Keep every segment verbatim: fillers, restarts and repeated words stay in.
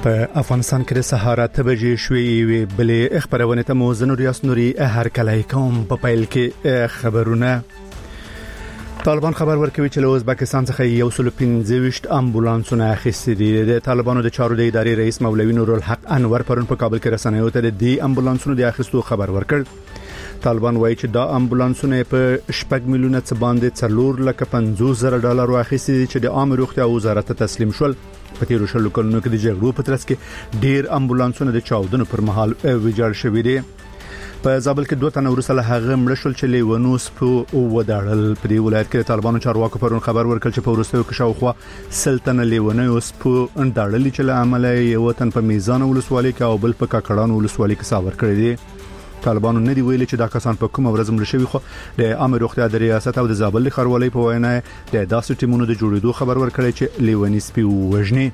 په افغانستان کې د سهار اته بجې شوې وي بلې خبرونه ته موزن ریاست نوري هر کله کوم په پیل کې خبرونه طالبان خبر ورکوي چې له ازبکستان څخه یو سل پنځه امبولانسونه اخیستي دي. د طالبانو د چارو د ادارې رئیس مولوي نور الحق انور پرون په کابل کې رسنیو ته د دې امبولانسونو د اخیستو خبر ورکړ. طالبان وایي چې دا امبولانسونه په شپږ میلیونه څخه باندې څلور لک پنځوس زره ډالر واخیستي چې د عامه روغتیا وزارت ته تسلیم شول. په تیرو شلو کلونو کې د جګړو په ترڅ کې ډیر امبولانسونه د چاودنو پر مهال ویجاړ شوي دي. په زابل کې دوه تنه ورسره هغه مړ شول چې لیونوس په وداړل. په دې ولایت کې طالبانو چارواکو پرون خبر ورکړ چې په ورستیو کې شاوخوا سلطنه لیونوس په انداړل چې له عمله یو وطن په میزان ولسوالۍ کې او بل په کاکړان ولسوالۍ کې ساور کړی دی. طالبانو نه دی ویلي چې دا کسان په کومه ورځ مړ شوي، خو د عامه روغتیا د ریاست او د زابل ښاروالۍ په وینا د داسې ټیمونو د جوړېدو خبر ورکړی چې لیونی سپي وژني.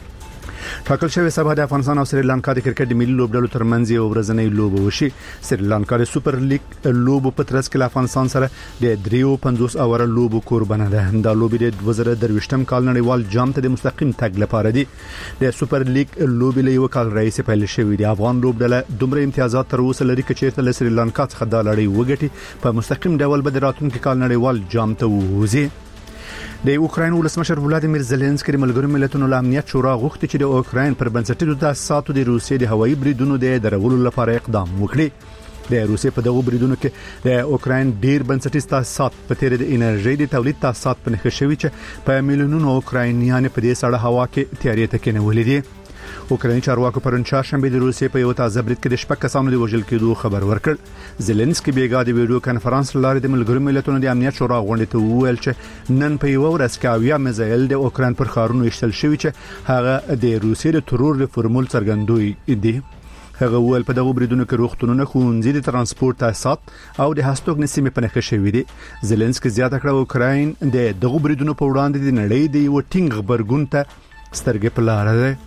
ټاکل شوی سبا د افغانستان او سریلانکا د کرکټ ملي لوبډلو ترمنځ یو ورځنی لوبه وشي. سریلانکا د سوپر لیګ لوبو په ترڅ کې افغانستان سره د دریو پنځوس اوره لوبو قربانه ده. دا لوبې د دوه زره درویشتم کال نړیوال جام ته د مستقیم تګ لپاره دي. د سوپر لیګ لوبې له یو کال رئیس پیل شوې دي. افغان لوبډله دومره امتیازات تر اوسه لري چې چیرته له سریلانکا څخه د لړۍ وګټي په مستقیم ډول به د راتلونکي کال نړیوال جام ته ووزي. د اوکراین ولسمشر ولادیمیر زيلنسکي د ملګرو ملتونو له امنیت شورا غوښتي چې د اوکراین پر بنسټیزو تاسیساتو د روسیې د هوایي بریدونو د درولو لپاره اقدام وکړي. د روسیې په دغه بریدونو کې د اوکراین ډیر بنسټیز تاسیسات په تیر د انرژي د تولید تاسیسات په نښه شوي چې په میلیونونو اوکراینیان په دې سړه هوا کې تیاری تکینولې دي. اوکراین چارواکو پرون چهارشنبه د روسیې په یو تازه برید کې د شپږ کسانو د وژل کېدو خبر ورکړ. زيلنسکي بیګا د ویډیو کانفرنس لارې د ملګرو ملتونو د امنیت شورا غونډې ته وویل چې نن په یو ورځ کې اویا میزایل د اوکراین پر ښارونو ایستل شوي چې هغه د روسیې د ترور د فرمول څرګندوي دي. هغه ویل په دغه بریدونو کې روغتونونه، ښوونځي، د ترانسپورت تاسیسات او د هستوګنې سیمې په نښه شوي دي. زيلنسکي زیاته کړه اوکراین د دغه بریدونو په وړاندې د نړۍ د یو ټینګ غبرګون ته سترګې په لار ده.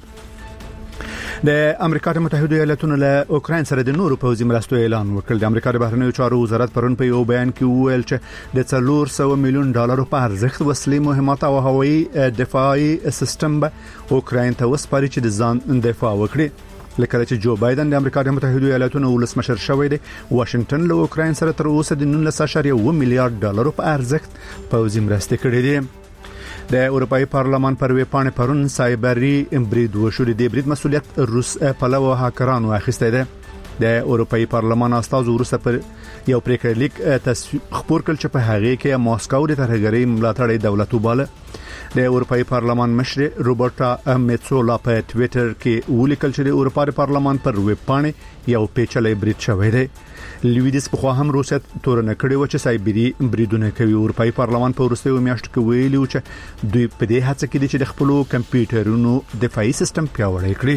د امریکا متحده ایالاتونو له اوکراین سره د نورو پوځي مرستو اعلان وکړ. د امریکا د بهرنیو چارو وزارت پرون په یو بیان کې وویل چې د څلور سوه میلیون ډالر په ارزښت وسلې، مهمات او هوایي دفاعي سیستم به اوکراین ته وسپاري چې د ځان دفاع وکړي. لکه چې جو بایدن د امریکا د متحده ایالاتونو ولسمشر شوی دی، واشنگټن له اوکراین سره تر اوسه د نولس اعشاریه اووه میلیارډ ډالر په ارزښت پوځي مرستې کړې دي. د اروپאי پارلمان پر وی پاڼې پرون سایبری برید وشو. د برید مسولیت روس پلو هاکرانو اخیسته ده. د اروپאי پارلمان استازو روس پر یو پریکړه لیک خبر کړ چې په هغه کې ماسکو د ترهګری ملاتړ دولت وباله. د اروپאי پارلمان مشر روبرټا میڅولا په ټوئیټر کې ولیکل چې د اروپאי پارلمان پر وی پاڼې یو پیچلې برید شوی دی. لویدیس په خوا هم روسیت تورنه کړي و چې سایبری بریدونه کوي. اروپאי پارلمان په ورستیو میاشتو کې ویلي و چې دوی په دې هڅه کې دي چې د خپل کمپیوټرونو دفاعي سیستم پیاوړی کړي.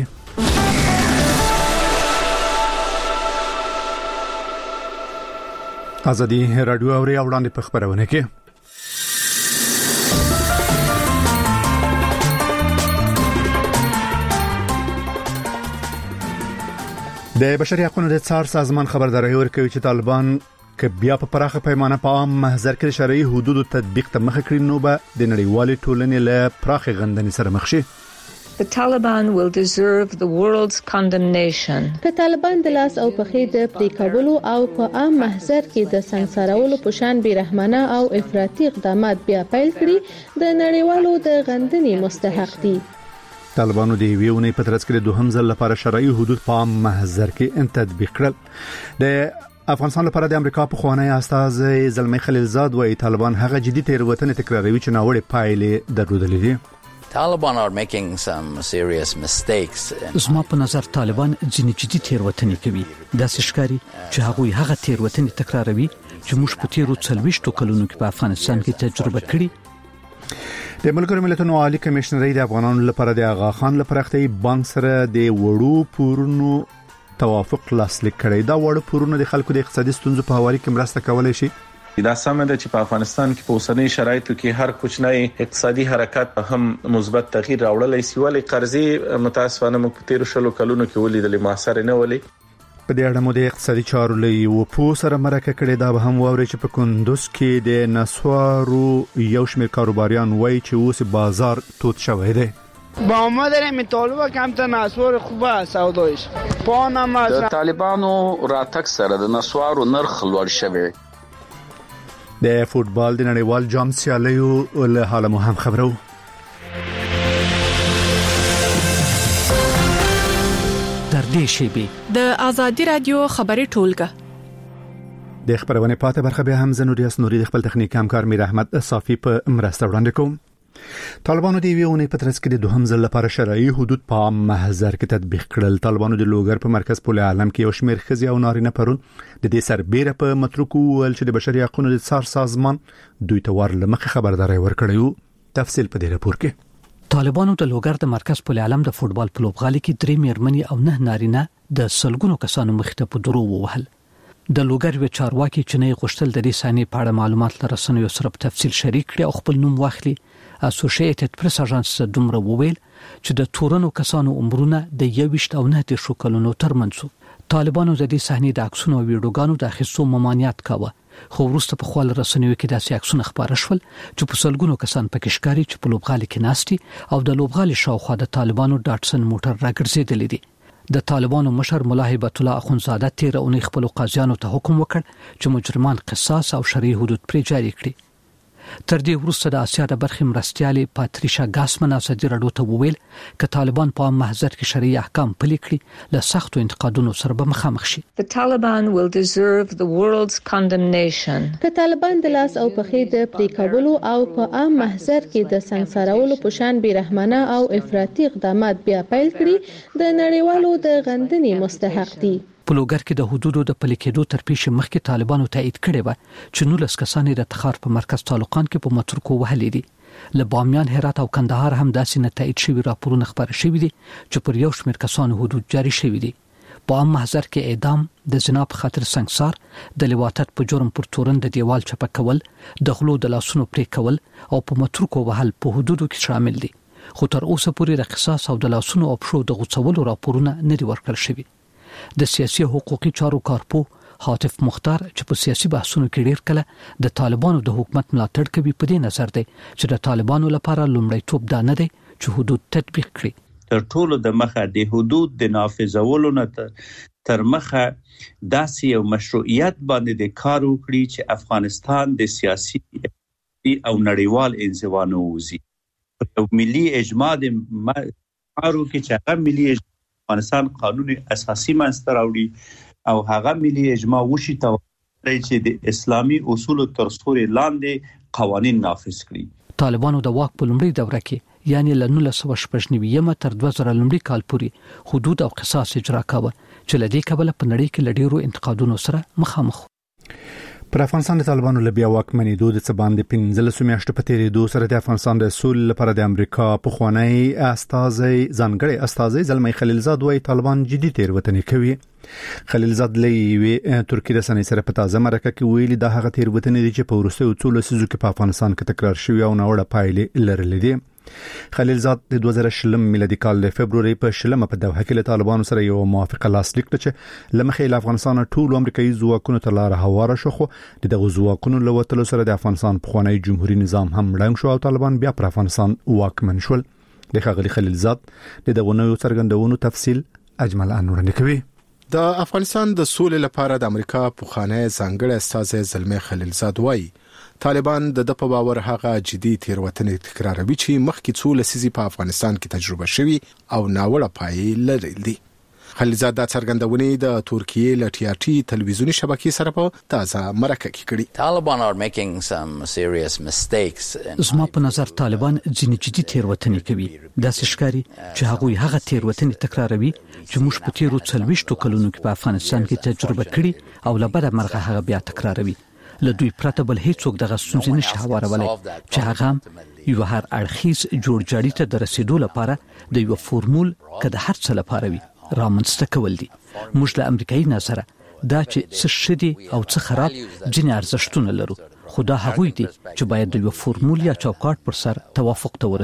ازادي رادیو اوري وړاندې په خبرونه کې د بشري حقوقو د څار سازمان خبرداري ورکوي چې طالبان ک بیا په پراخه پیمانه په عام محضر کې شرعي حدودو تطبیق ته مخ کړي نو به د نړیوالې ټولنې له پراخه غندنې سره مخ شي. The Taliban will deserve the world's condemnation. که طالبان د لاس او پخې د پریکولو او په عام محضر کې د سنگسارولو په شان بیرحمانه او افراطي اقدامات بیا پیل کړي د نړیوالو د غندنې مستحق دي. طالبانو د ویونې په ترڅ کې د دوهم ځل لپاره شرعي حدود په عام محضر کې تطبیق کړل. د افغانستان لپاره د امریکا په خوانی استاذ زلمی خلیلزاد وايي طالبان هغه جدي تیروتنې تکراروي چې ناوړه پایلې درلودلې دي. Taliban are making some serious mistakes. زما په نظر طالبان ځینې جدي تیروتنې کوي. دا ښکاري چې هغه هغه تیروتنې تکراروي چې موږ په تیرو څلويشتو کلونو کې په افغانستان کې تجربه کړې. د ملګرو ملتونو عالی کمشنري د افغانانو لپاره د آغا خان لپاره بانک سره د وړو پورونو توافق لاسلیک کړی. دا وړو پورونه د خلکو د اقتصادي ستونزو په حواله کې مرسته کولای شي. دا سمه ده چې په افغانستان کې په اوسنۍ شرایطو کې هر کوچنی اقتصادي حرکت هم مثبت تغییر راوړلی شي، ولې قرضې متاسفانه موږ په تیر شلو کلونو کې ولیدلې موثر نه ولې. په دې اړه مو د اقتصادي چارو لې و په سره مرکه کړې. دا به هم ووري چې په کندوز کې د نسوارو یو شمېر کاروباریان وایي چې اوس بازار توت شوی دی. با ما داریم طالبا کمتر نسوار خوبه سودایش پانم از د طالبانو راتګ سره د نسوارو نرخ لوړ شوی. د فوتبال د نړیوال جام سیالیو له حاله مو هم خبرو. در دې شیبې د آزادي رادیو خبري ټولګه د خبرونه پاتې برخه به هم زنوریاس نوري د خپل تخنیک همکار میر احمد صافي په مرسته وړاندې کوم. طالبانو د ویونې په ترڅ کې د دوهم ځل لپاره شرعي حدود په محضر کې تطبیق کړل. طالبانو د لوګر په مرکز پول عالم کې یو شمېر ښځې او نارینه پرون د دې سربېره په متروک ول چې د بشري حقوقو د څار سازمان دوی ته ورلمخه خبرداري ورکړیو. تفصیل په دې راپور کې. طالبانو د لوګر د مرکز پول عالم د فوتبال په لوبغالي کې درې میرمنې او نه نارینه د سلګونو کسانو مخته په درو ووهل. د لوګر و چارواکي چې نه غوښتل د دې سانې په اړه معلومات لرسنیو سره په تفصیل شریک کړي او خپل نوم واخلي. اسوسییټډ پریس اژانس دومره وویل چې د تورنو کسانو عمرونه د یوشت او نه تر کلونو ترمنځ. طالبانو د دې صحنې د عکسونو او ویډیوګانو د اخیستو ممانعت کاوه، خو وروسته په خپل رسنیو کې داسې عکسونه خبره شول چې په سلګونو کسان پکې ښکاري چې په لوبغالي کې ناشتي او د لوبغالي شاوخوا د طالبانو ډاټسن موټر راګرځېدل دي. د طالبانو مشر مولا هیبت الله اخونزاده تیر اونۍ خپل قاضیانو ته حکم وکړ چې مجرمان قصاص او شرعي حدود پرې جاري کړي. تر دې وروسته د آسیا د برخې مرستيالي پاتریشا ګاسمن ازادي راډیو ته وویل ک طالبان په محضر کې شرعي احکام پلي کړي له سختو انتقادونو سره به مخامخ شي. The Taliban will deserve the world's condemnation. که طالبان د لاس او پخې د پریکولو او په عام محضر کې د سنگسارولو په شان بیرحمانه او افراطي اقدامات بیا پیل کړي د نړیوالو د غندنې مستحق دي. په لوګر کې د حدودو د پلي کېدو تر پیښې مخکې طالبانو تایید کړی و چې نولس کسانې د تخار په مرکز تعلقان کې په متروکو وهلې دي. له بامیان، هرات او کندهار هم داسې نه تایید شوي راپورونه خبر شوي دي چې پر یو شمېر کسانو حدود جاری شوي دي. په عام محضر کې اعدام، د زنا په خاطر سنگسار، د لواطت په جرم پر تورن د دیوال چپه کول، د غلو د لاسونو پرې کول او په متروکو وهل په حدودو کې شامل دي. خو تر اوسه پورې د قصاص او د لاسونو او پښو د غوڅولو راپورونه نه دي ورکړل شوي. د سیاسي حقوقي چارو کارپو حاتف مختار چې په سیاسي بحثونو کې ډیر کله د طالبانو د حکومت ملاتړ کوي په دې نظر دی چې د طالبانو لپاره لومړیتوب دا نه دی چې حدود تطبیق کړي. تر ټولو د مخه د حدود د نافذولو نه تر مخه داسې یو مشروعیت باندې د کار وکړي چې افغانستان د سیاسي او نړیوال انزوا نه وځي. یو ملي اجماع د کارو کې چې هغه ملي افغانستان قانوني اساسي منځته راوړي او هغه ملي اجماع وشي ته چې د اسلامي اصولو تر سوري لاندې قوانين نافذ کړي. طالبانو د واک په لومړي دوره کې یعنی له نولس سوه شپږ نوي تر دوه زره لومړي کال پورې حدود او قصاص اجرا کاوه چې لدې کبله په نړۍ کې لډیرو انتقادونو سره مخامخ. پر افغانستان د طالبانو له بیا واکمنۍ دوه د باندې پنځلس میاشتو په تیریدو سره د افغانستان د سولې لپاره د امریکا پخوانی استازي ځانګړي استازي زلمی خلیلزاد وايي طالبان جدي تیروتنې کوي. خلیلزاد لوي ترکیه رسنۍ سره په تازه مرکه کې ویلي دا هغه تیروتنې دي چې په وروستیو څو لسیزو کې په افغانستان کې تکرار شوي او ناوړه پایلې لرلې دي. خلیلزاد د دوه زره شلم میلادي کال د فبرवरी په شلمه په دوحه کې له طالبانو سره یو موافقه لاسلیک کړه چې لمخې له افغانستان ټول امریکایي ځواکونو ته لار هواره شو، خو د دغه ځواکونو له وټلو سره د افغانستان پخوانی جمهوریت نظام هم ړنګ شو او طالبان بیا پر افغانستان واکمن شول. د خغلی خلیلزاد د دغه نوو څرګندونو تفصیل اجمل انور کوي. د افغانستان د سولې لپاره د امریکا پخوانی ځانګړي استازي زلمی خلیلزاد وايي طالبان د د په باور هغه جدي تیروتنې تکراروي چې مخکې څو لسیزې په افغانستان کې تجربه شوي او ناوړه پایلې لرلې. خلیلزاد د څرګندونې د ترکیه ل ټي آر ټي تلویزیونی شبکې سره په تازه مرکه کې کړي. Taliban are making some serious mistakes. زما په نظر طالبان ځینې جدي تیروتنې کوي. داسې ښکاري چې هغه هغه تیروتنې تکراروي چې موږ په تیرو څلويشتو کلونو کې په افغانستان کې تجربه کړي او له بده مرغه هغه بیا تکراروي. له دوی پرته بل هیڅوک دغه ستونزې نشي هوارولای چې هغه یو هر اړخیز جوړجاړي ته د رسیدو لپاره د یو فورمول کده هر څه لپاره وي رامنځته کول دي. موږ له امریکایي نظره دا چې څه شدي او څه خراب ځینې ارزښتونه لرو، خو دا هغوی دي چې باید د یو فورمول یا چوکاټ پر سر توافق ته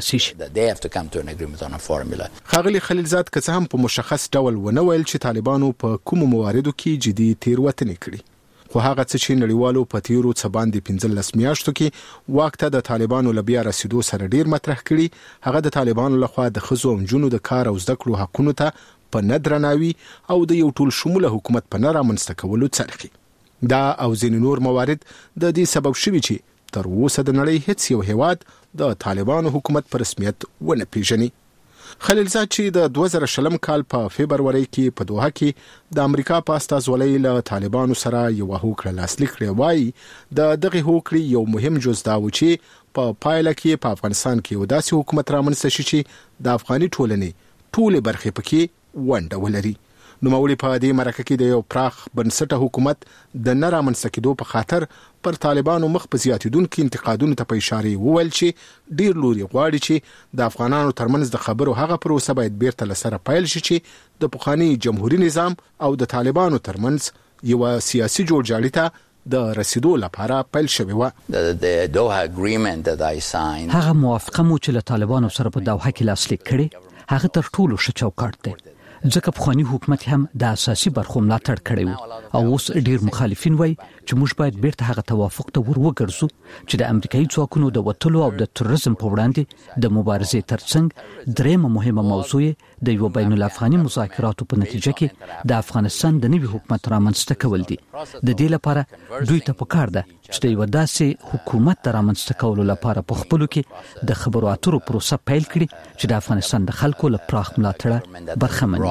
ورسیږي. خاغلی خلیلزاد که څه هم په مشخص ډول ونه ویل چې طالبانو په کوم مواردو کې جدي تیروتنې کړي. خو هغه څه چې نړیوالو په تیرو څه باندې پنځلس میاشتو کې واک ته د طالبانو لبیا رسیدو سره ډیر مطرح کړي هغه د طالبانو لخوا د ښځو او نجونو د کار او زده کړو حقونو ته په ندرناوي او د یو ټول شموله حکومت په نره منځته کولو څرخي. دا او ځینې نور موارد د دې سبب شوي چې تر اوسه د نړۍ هیڅ یو هیواد د طالبانو حکومت په رسمیت ونه پیژني. خلیلزاد چې د دوه زره شلم کال په فبروري کې په دوحه کې د امریکا په استازولۍ له طالبانو سره یو هوکړه لاسلیک کړې وای د دغه هوکړې یو مهم جز دا و چې په پایله کې په افغانستان کې یو داسې حکومت رامنځته شي چې د افغاني ټولنې ټولې برخې پکې ونډه ولري. نو مولي په دې مرکه کې د یو پراخ بنسټه حکومت د نه رامنځته کېدو په خاطر پر طالبانو مخ په زیاتیدونکو انتقادونو ته په اشاره وویل چې ډیر لوري غواړي چې د افغانانو ترمنځ د خبرو هغه پروسه باید بیرته لسره پیل شي چې د پخوانی جمهوریت نظام او د طالبانو ترمنځ یو سیاسي جوړجاړی ته د رسیدو لپاره پیل شوی و. The Doha agreement that I signed هغه موافقه مو چې له طالبانو سره په دوحه کې لاسلیک کړي هغه تر ټولو ښه چوکاټ دی ځکه پخوانی حکومت هم د اساسي برخو ملاتړ کړی و او اوس ډیر مخالفین وای چې موږ باید بیرته هغه توافق ته ور وګرځو چې د امریکایي ځواکونو د وټلو او د تروریزم په وړاندې د مبارزې ترڅنګ درېمه مهمه موضوع د یو بین الافغاني مذاکراتو په نتیجه کې د افغانستان د نوي حکومت رامنځته کول دي. د دې لپاره دوی ته پکار ده چې د یو داسې حکومت د رامنځته کولو لپاره په خپلو کې د خبرو اترو پروسه پیل کړي چې د افغانستان د خلکو له پراخ ملاتړه برخمن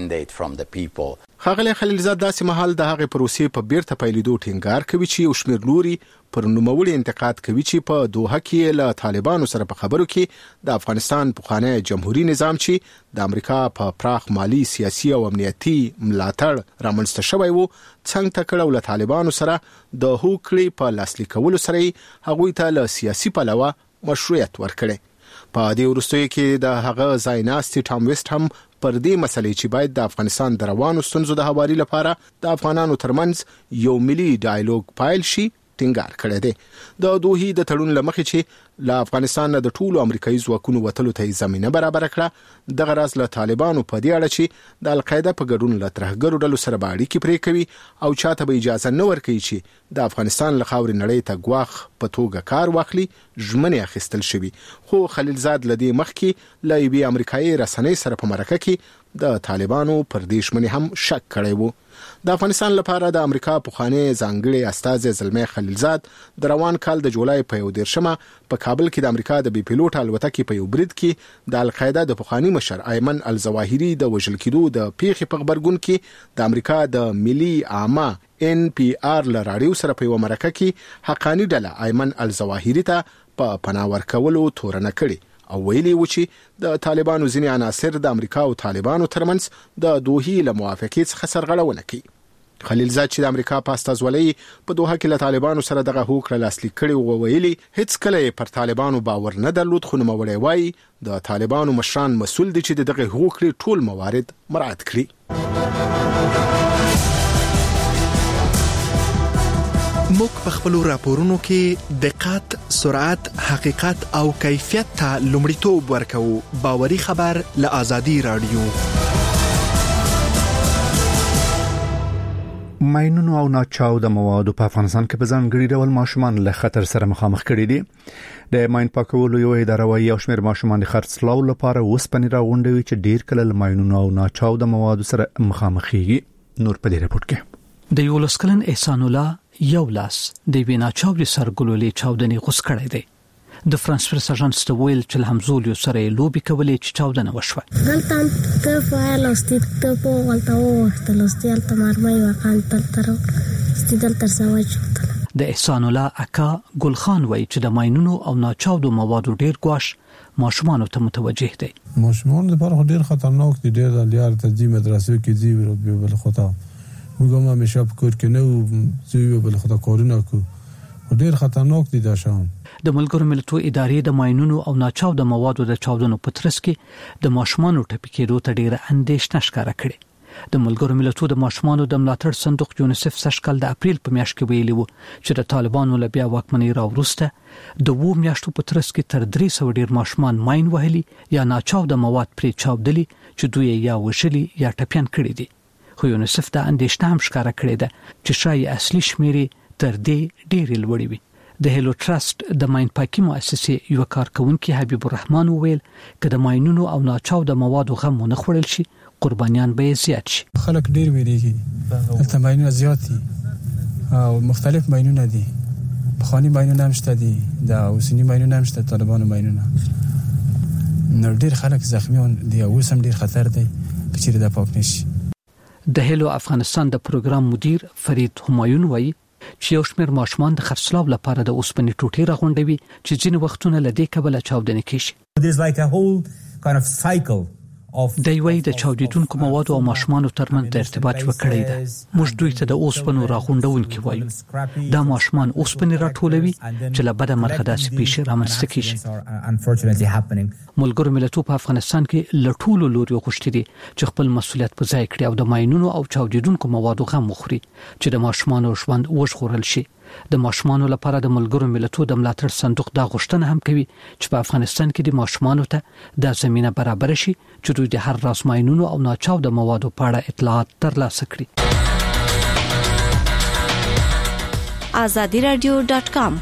وي. ښاغلی خلیلزاد داسې مهال د هغې پروسې په بیرته پیلېدو ټینګار کوي چې یو شمېر لوري پر نوموړي انتقاد کوي چې په دوحه کې له طالبانو سره په خبرو کې د افغانستان پخوانی جمهوریت نظام چې د امریکا په پراخ مالی سیاسي او امنیتي ملاتړ رامنځته شوی و څنګه تکړه له طالبانو سره د هوکړې په لاسلیک کولو سره هغوی ته له سیاسي پلوه مشروعیت ورکړي. په دې وروستیو کې د هغه ځایناستي ټام ویسټ هم پر دې مسلې چې باید د افغانستان د روانو ستونزو د هواري لپاره د افغانانو ترمنځ یو ملي ډایالوګ پایل شي ټینګار کړی دی. د دوحې د تړون لمخې چې له افغانستان د ټولو امریکایي ځواکونو وتلو ته زمينه برابر کړه دغه راز له طالبانو په دې اړه چې د القاعده په ګډون له ترهګرو ډلو سره باندې کې پرې کوي او چاته به اجازه نه ورکوي چې د افغانستان له خاورې نړۍ ته ګواخ په توګه کار واخلي ژمنې اخیستل شوی. خو خلیلزاد لدی مخکې له یوې امریکایي رسنۍ سره په مرکه کې د طالبانو پر دې ژمنې هم شک کړی وو. د افغانستان لپاره د امریکا پخوانی ځانګړي استازي زلمی خلیلزاد د روان کال د جولای په یو دیرشمه په کابل کې د امریکا د بي پيلوټ الوتکې په یو برید کې د القاعده د پخوانی مشر ایمن الظواهری د وژل کېدو د پیښې په خبرګون کې د امریکا د ملي عامه ان پی آر ل راډیو سره په یو مرکه کې حقانی ډله ایمن الظواهری ته په پناه ورکولو تورنه کړي او ویلي و چې د طالبانو ځینې عناصر د امریکا او طالبانو ترمنځ د دوحې له موافقې څخه سرغړونه کوي. خلیلزاد چې د امریکا په استازولۍ په دوحه کې له طالبانو سره دغه هوکړه لاسلیک کړي و ویلي هیڅ کله پر طالبانو باور نه درلود خو نوموړی وایي د طالبانو مشران مسؤل دي چې دغه هوکړې ټول موارد مراعات کړي. موږ په خپل راپورونو کې دقت، سرعت، حقیقت او کیفیت ته لومړیتوب ورکوو. باوري خبر له آزادي رادیو. ماینونو او ناچاو د موادو په افغانستان کې په ځانګړي ډول ماشومان له خطر سره مخامخ کړي دي. د ماین پاکولو یو اداره وايي یو شمېر ماشومان د خرڅلاو لپاره وسپنې راغونډوي چې ډیر کله له ماینونو او ناچاو د موادو سره مخامخېږي. نور په دې رپورت کې د یو لسکلن احسان الله یو لاس د وینا چاودي سرګلولې چاودنې غوس کړی دی. د فرانس پرس اژانس ته ویل چې همزول یو سره لوبي کولې چې چاودنه وشوه. دلته ته فایل اوستې ته په ولته وخت لستیل تمرمای وقال تل تر استدل تر سواج. د احسان الله اکا ګل خان وایي چې د ماینونو او ناچاودو موادو ډیر ګواش ماشومان ته متوجه دي. ماشومان لپاره ډیر خطرناک دي. ډیر لیار ته ځي مدرسې کې ځي ورو بل خطا موږ هم همیشه په کور کې نه ځو بل خطا کارونه کوو. ډیر خطرناک دي دا شان. د ملګرو ملتونو ادارې د ماینونو او ناچاو د موادو د چاودنو په ترڅ کې د ماشومانو ټپي کېدو ته ډیره اندېښنه ښکاره کړې. د ملګرو ملتونو د ماشومانو د ملاتړ صندوق یونیسف سشکل د اپریل په میاشت کې ویلي وو چې د طالبانو له بیا واکمنۍ راوروسته د وو میاشتو په ترڅ کې تر درې سوه ډیر ماشومان ماین وهلي یا ناچاو د مواد پرې چاودلي چې دوی یا وشلي یا ټپيان کړي دي. خو یونیسف دا اندېښنه هم ښکاره کړې ده چې شایي اصلي شمیرې تر دې ډېرې لوړې وي. د هیلو ټرست د ماین پاکي مؤسسې یو کارکونکي حبیب الرحمن وویل چې د ماینونو او ناچاو د موادو غم ونه خوړل شي قربانیان به زیات شي. خلک ډېر ویریږي، دلته ماینونه زیات دي او مختلف ماینونه دي. بخانی ماینونه هم شته دي، د اوسنی ماینونه هم شته، طالبانو ماینونه. نو ډېر خلک زخمیان دي او اوس هم ډېر خطر دی چې چیرې د پاک نشي. د هیلو افغانستان د پروګرام مدیر فرید همایون وایي چې یو شمېر ماشومان د خرڅلاو لپاره د اوسپنې ټوټې راغونډوي چې ځینې وختونه له دې کبله چاودنې کیږي. There's like a whole kind of cycle د یوې د چاودیدونکو موادو او ماشومانو ترمنځ د ارتباط وکړی ده. موږ دوی ته د اوسپنو راغونډونکي وایو. دا ماشومان اوسپنې راټولوي چې له بده مرغه داسې پیښې رامنځته کیږي. ملګرو ملتونو په افغانستان کې له ټولو لوري غوښتي دي چې خپل مسولیت په ځای کړي او د ماینونو او چاودیدونکو موادو غم وخوري چې د ماشومانو ژوند وژغورل شي. د ماشومانو لپاره د ملګرو ملتونو د ملاتړ صندوق دا غوښتنه هم کوي چې په افغانستان کې د ماشومانو ته د زمينه برابر شي چې دوی د هر راس ماینونو او ناچاو د موادو په اړه اطلاعات ترلاسه کړي. azadi radio dot com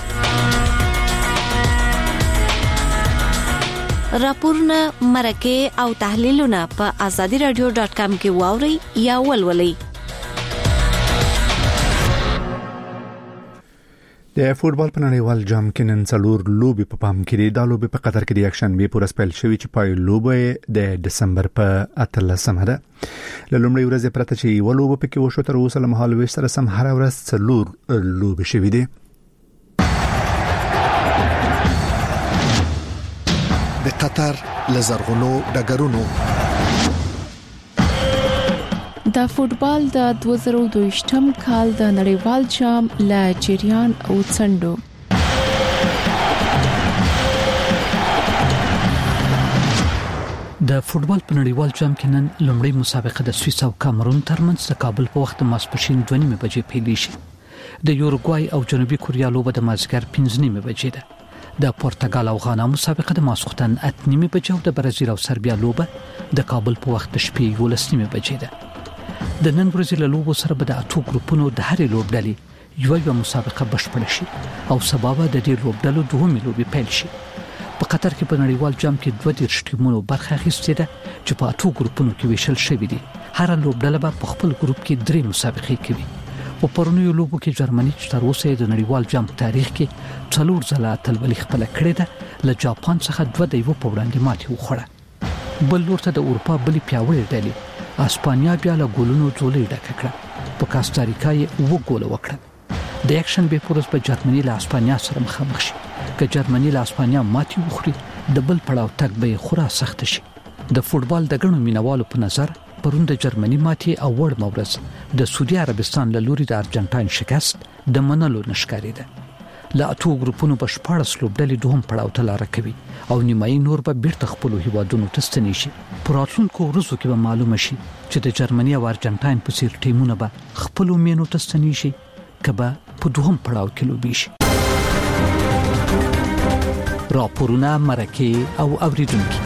راپورونه مرکه او تحلیلونه په azadi radio dot com کې واوري یا ولولئ. د فوتبال په نړیوال جام کې نن څلور لوبې په پام کې دي. دا لوبې په قطر کې د یکشنبه پر ورځ پیل شوې چې پای لوبه د دسمبر په اتلسمه ده. له لومړۍ ورځې پرته چې یو لوبه پکې وشو تر اوسه له مهال ویش سره سم هر ورځ څلور لوبې شوې دي. د قطر لزرغونو ډګرونو د فوتبال د دوه زره دوه ویشتم کال د نړیوال جام لا جریان او څنډو د فوتبال په نړیوال جام کې نن لومړی مسابقه د سویس او کامرون ترمنځ د کابل په وخت ماسپښین دوه نیمه بجې پیل شي. د یوروګوای او جنوبي کوریا لوبه د مازیګر پنځه نیمه بجې ده. د پرتګال او غانا مسابقه د ماسختن اته نیمه بجې او د برازیل او سربیا لوبه د کابل په وخت د شپې یولس نیمه بجې ده. د نن ورځې له لوبو سره به د اتو ګروپونو د هرې لوبډلې یو یو مسابقه بشپړه شي او سبا به د دې لوبډلو دوهمې لوبې پیل شي. په قطر کې په نړیوال جام کې دوه دیرش ټیمونو برخه اخیستې ده چې په اتو ګروپونو کې ویشل شوي دي. هر لوبډله به په خپل ګروپ کې درې مسابقې کوي. په پرونیو لوبو کې جرمني چې تر اوسه د نړیوال جام تاریخ کې څلور ځله اتلولي خپل کړې ده له جاپان څخه دوه د یو په وړاندې ماتې وخوړه. بل لورته د اروپا بلې پیاوړې ډلې اسپانیا بیا له ګولونو ټولې ډکه کړه. په کاستاریکا یې اوه ګوله وکړه. د یکشنبه په ورځ به جرمني له اسپانیا سره مخامخ شي. که جرمني له اسپانیا ماتې وخوري د بل پړاو تګ به خورا سخت شي. د فوتبال د ګڼو مینوالو په نظر پرون د جرمني ماتې او وړ مورز د سعودي عربستان له لوري د ارجنټاین شکست د منلو نشکاري ده. له اتو ګروپونو په شپاړس لوبډلې دوهم پړاو ته لاره کوي او نیمایي نور به بیرته خپل هیوادونو ته ستنې شي. په راتلونکو ورځو کې به معلومه شي چې د جرمني او ارجنټاین په څیر ټیمونه به خپل مینو ته ستنې شي که به په دوهم پړاو کې لوبي شي. راپورونه مرکه او اوریدونکو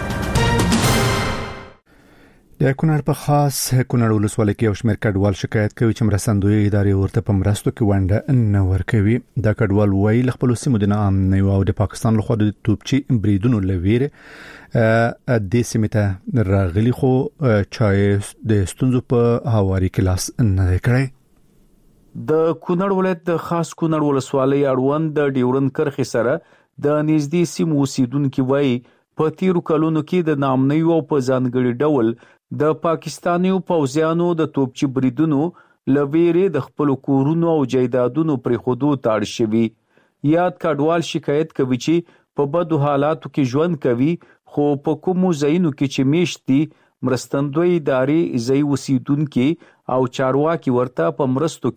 د کونړ په خاص کونړ ولسوالۍ کې یو شمېر کډوال شکایت کوي چې مرستندوی ادارې ورته په مرستو کې ونډه نه ورکوي. دا کډوال وایي له خپل سیمو د نام او د پاکستان لخوا د توپچي بریدونو لویره د سیمه ته راغلي خو چای د ستونزو په هواري کې لاس نه کړی. د کونړ ولایت د خاص کونړ ولسوالۍ اړوند د ډیورن کرخي سره د نږدې سیمو اوسیدونکو وایي په تیرو کلونو کې د نامنیو او په ځانګړي ډول د پاکستانیو پوځیانو د توپچي بریدونو لویره د خپل کورونو او جایدادونو پرې خودو تاړ شوی. یاد کډوال شکایت کوي چې په بدو حالاتو کې ژوند کوي خو په کومو ځایونو کې چې میشتي مرستندوی ادارې ځای اوسیدونکو او چارواکي ورته په مرستو کې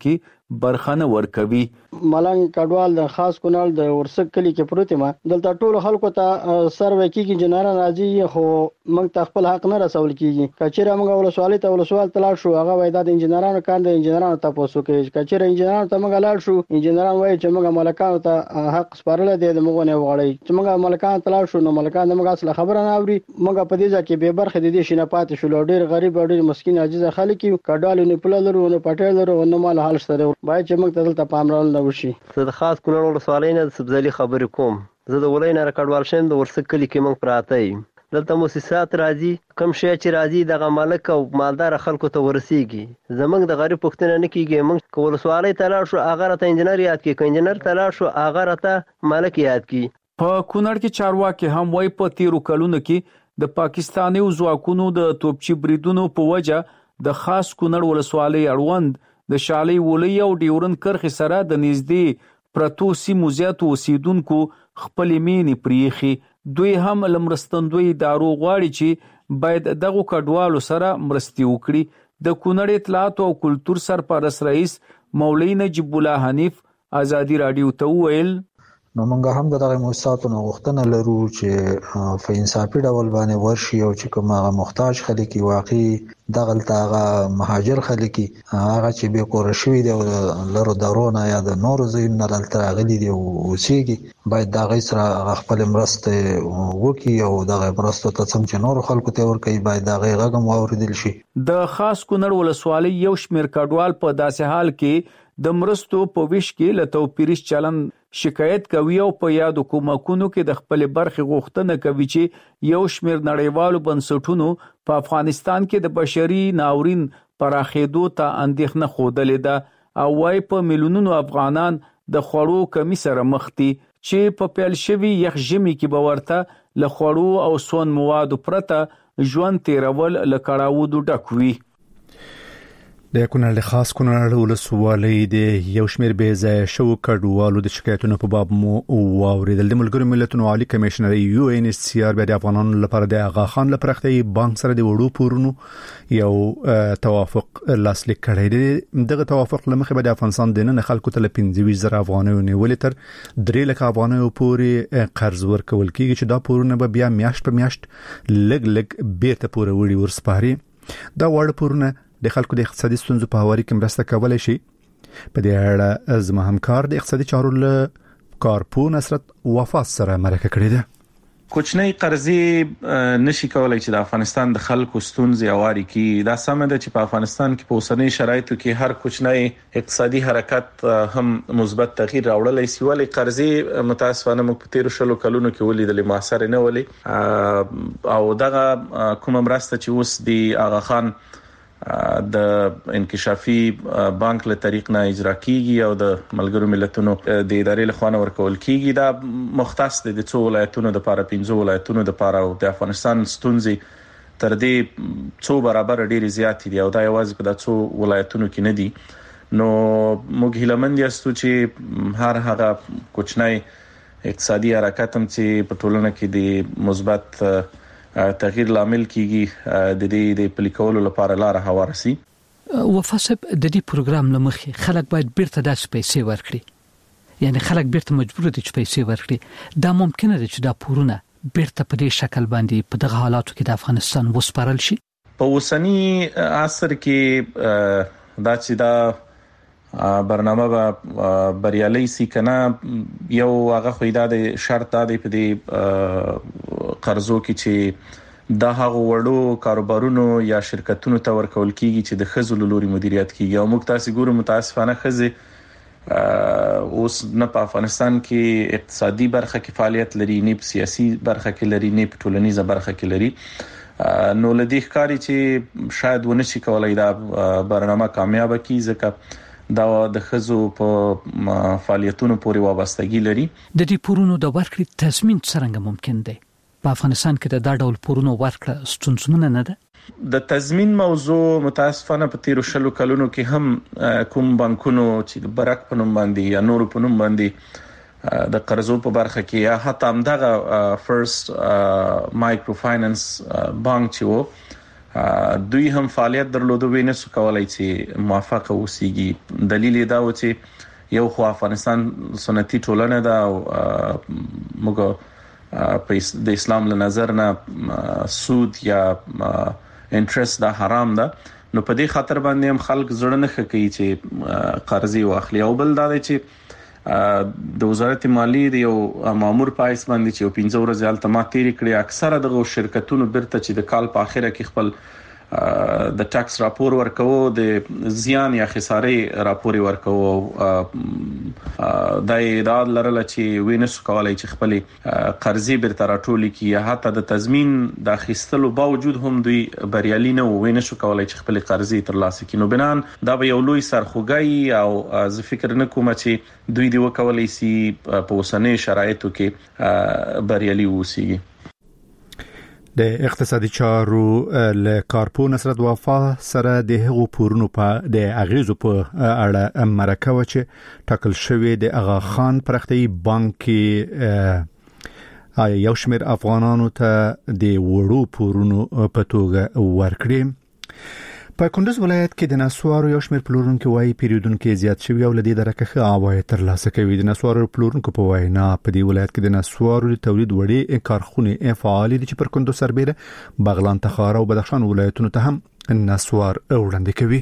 برخنه ورکوي. ملنګ کډوال د خاص کونړ د ورسک کلی کې پروت ما دلته ټول خلکو ته سروې کېږي جنرال راځي خو موږ ته خپل حق نه رسول کېږي. کچېره موږ ولسوالۍ ته ولسوال تلاړ شو هغه وای د انجنیرانو کار د انجنیرانو تاسو کوي. کچېره انجنیرانو ته موږ لاړ شو انجنیران وای چې موږ ملکانو ته حق سپارل دي د موږ نه وغړی چې موږ ملکان تلاړ شو نو ملکان موږ اصله خبره نه اوري. موږ په دې ځکه به برخه د دې شینه پاتې شو ډېر غریب او ډېر مسکین عاجز خلک کډوال نه پللرو نه پټلرو نو مال حال سره باید چې موږ ته دلته پاملرنه وشي. زه د خاص کونړ ولسوالۍ نه د سبزلي خبرې کوم. زه د ولای نه کډوال شم د ورسک کلی کې موږ پراته یم. دلته موسسات راځي کم شي چې راځي د مالک او مالدار خلکو ته ورسیږي. زمونږ د غریب پښتنه نه کیږي. موږ ولسوالۍ ته لاړ شو هغه ته انجنیر یاد کی انجنیر ته لاړ شو هغه ته مالک یاد کی. په کونړ کې چارواکي هم وای په تیرو کلونو کې د پاکستاني ځواکونو د توپچی بریدونو په وجه د خاص کونړ ولسوالۍ اړوند د شالي ولي او ډیورن کرخ سره د نږدې پرتو سیمو زیاتو اوسیدونکو خپل مینې پریخي. دوی هم لمرستندوی دارو غواړي چې باید دغه کډوالو سره مرستي وکړي. د کونړ اطلاعات او کلچر سرپرست رئیس مولوی نجیب الله حنیف ازادي رادیو ته ویل نو موږ هم دغه موسساتو غوښتنه لرو چې په انصافي ډول باندې ورشي او چې کوم هغه محتاج خلک واقعي دغلته هغه مهاجر خلک هغه چې به کور شوی دی لرو درونه یا د نور زینو دلته راغلي دي او سیږي باید دغه سره خپل مرسته وکي او دغه مرسته ته څنګه چې نور خلکو ته ورکوي باید دغه غږم واوریدل شي. د خاص کونړ ولسوالۍ یو شمیر کډوال په داسې حال کې د مرستو په ویش کې له توپیریش چلن شکایت کوي او په یادو کومکونو کې د خپل برخې غوښتنه کوي چې یو شمیر نړیوالو بنسټونو په افغانستان کې د بشري ناورین پراخېدو ته اندېښنه خوده ده او وايي په میلیونونو افغانان د خوړو کمی سره مخ دي چې په پیل شوی یخ ژمي کې به ورته له خوړو او سون موادو پرته ژوند تیرول له کړاوو ډک وي. د کونړ له خاص کونړ ولسوالۍ د یو شمیر به ځای شو کډوالو د شکایتونو په باب مو واوریدل. د ملګرو ملتونو عالی کمشنر یو ان ایچ سی آر د افغانانو لپاره د اغا خان لپاره بانک سره د وړو پورونو یو توافق لاسلیک کړی دی. دغه توافق لمخې به د افغانستان د نن خلکو ته پنځه ویشت زره افغانۍ نیولې تر درې لک افغانۍ پورې قرض ورکول کیږي چې دا پورونه به بیا میاشت په میاشت لګ لګ بیرته پورې وړي ورسپاري. دا وړ پورونه د خلکو د اقتصادي ستونزو په هواري کې مرسته کولای شي. په دې اړه زما همکار د اقتصادي چارو له کارپو نصرت وفا سره مرکه کړې ده. کوچنی قرضې نشي کولای چې د افغانستان د خلکو ستونزې هواري کړي. دا سم ده چې په افغانستان کې په اوسنۍ شرایطو کې هر کوچنی اقتصادي حرکت هم مثبت تغییر راوړلی شي. ولې قرضې متاسفانه موږ په تیرو شلو کلونو کې ولیدل موثر نه ولې او دغه کوم مرسته چې اوس دی آغا خان د انکشافي بانک له طریق نه اجرا کیږي او د ملګرو ملتونو د ادارې له خوا ورکول کیږي. دا مختص دي د څو ولایتونو د لپاره پنځه ولایتونو د لپاره او د افغانستان ستونزې تر دې څو برابر ډېری زیات دي او دا یوازې په د څو ولایتونو کې نه دي. نو موږ هیلمند یاستو چې هر هغه کوچنی اقتصادي حرکت هم چې په ټولنه کې د مثبت تغییر لامل کیږي د دې د پلیکولو لپاره لار هوار سي. وفاسب د دې پروګرام لمخې خلک باید بیرته د پیسې ورکړي. یعنی خلک بیرته مجبور دي چې پیسې ورکړي. دا ممکنه ده چې دا پورونه بیرته په دې شکل باندې په دغه حالاتو کې د افغانستان وسپارل شي. په اوسنی عصر کې دا چې دا برنامه به بریالي سي کنه یو هغه خو دا د شرط دی په دې قرضو کې چې د هغه وړو کاروبارونو یا شرکتونو ته ورکول کیږي چې د خزو لوري مدیریت کیږي او موږ تاسو ګورو متاسفانه خزي اوس نه په افغانستان کې اقتصادي برخه کې فعالیت لري نه په سیاسي برخه کې لري نه په ټولنیزه برخه کې لري. نو لدی ښکاری چې شاید ونه شي کولای دا برنامه کامیاب کی ځکه دا د خزو په فعالیتونو پورې وابستګي لري. د دې پورونو د ورکړې تضمین څنګه ممکن دی؟ په افغانستان کې د دا ډول پورونو ورکړه ستونزمنه نه ده. د تضمین موضوع متاسفانه په تیرو شلو کلونو کې هم کوم بانکونو چې د برک په نوم باندې یا نورو په نوم باندې د قرضو په برخه کې یا حتی هم دغه فرست مایکرو فاینانس بانک چې وو دوی هم فعالیت درلوده وینې سو کولای چې موافقه وسیږي. دلیل دا و چې یو خو افغانستان سنتي ټولنه ده او موږ په د اسلام له نظر نه سود یا انټرست دا حرام ده، نو په دې خاطر باندې هم خلک زړه نه کوي چې قرضې واخلي. او بل دا دی چې د وزارت مالیې د یو مامور پایس باندې چې پنځه ورځې التما تیری کړی، اکثره دغه شرکتونو برته چې د کال په اخره کې خپل د ټاکس راپور ورکوو، د زیان یا خسارې راپور ورکوو. د ادعا لرله چې وینسو کولای چې خپل قرضې برته راټولې کی، یا حتی د تضمین د اخیستلو باوجود هم دوی بریالي نه وینسو کولای چې خپل قرضې ترلاسه کړي. نو بنان دا به یو لوی سرخوږی او زه فکر نه کوم چې دوی دی وکولای شي په اوسنۍ شرایطو کې بریالي ووسیږي. د اقتصادي چارو له کارپو نصرت وفا سره د هغو پورونو په د اغیزو په اړه مرکه و چې ټاکل شوی د اغا خان پرختي بانک آیا یو شمېر افغانانو ته د وړو پورونو په توګه ورکړي. په کندوز ولایت کې د نسوارو یو شمېر پلورونکو وايي پیریودونکو زیات شوی او لدی درکه عواید ترلاسه کوي. د نسوارو پلورونکو په وینا په دې ولایت کې د نسوارو د تولید وړي کارخونه فعال دي چې پر کندوز سربېره بغلان، تخار او بدخشان ولایتونو ته هم نسوار وړاندې کوي.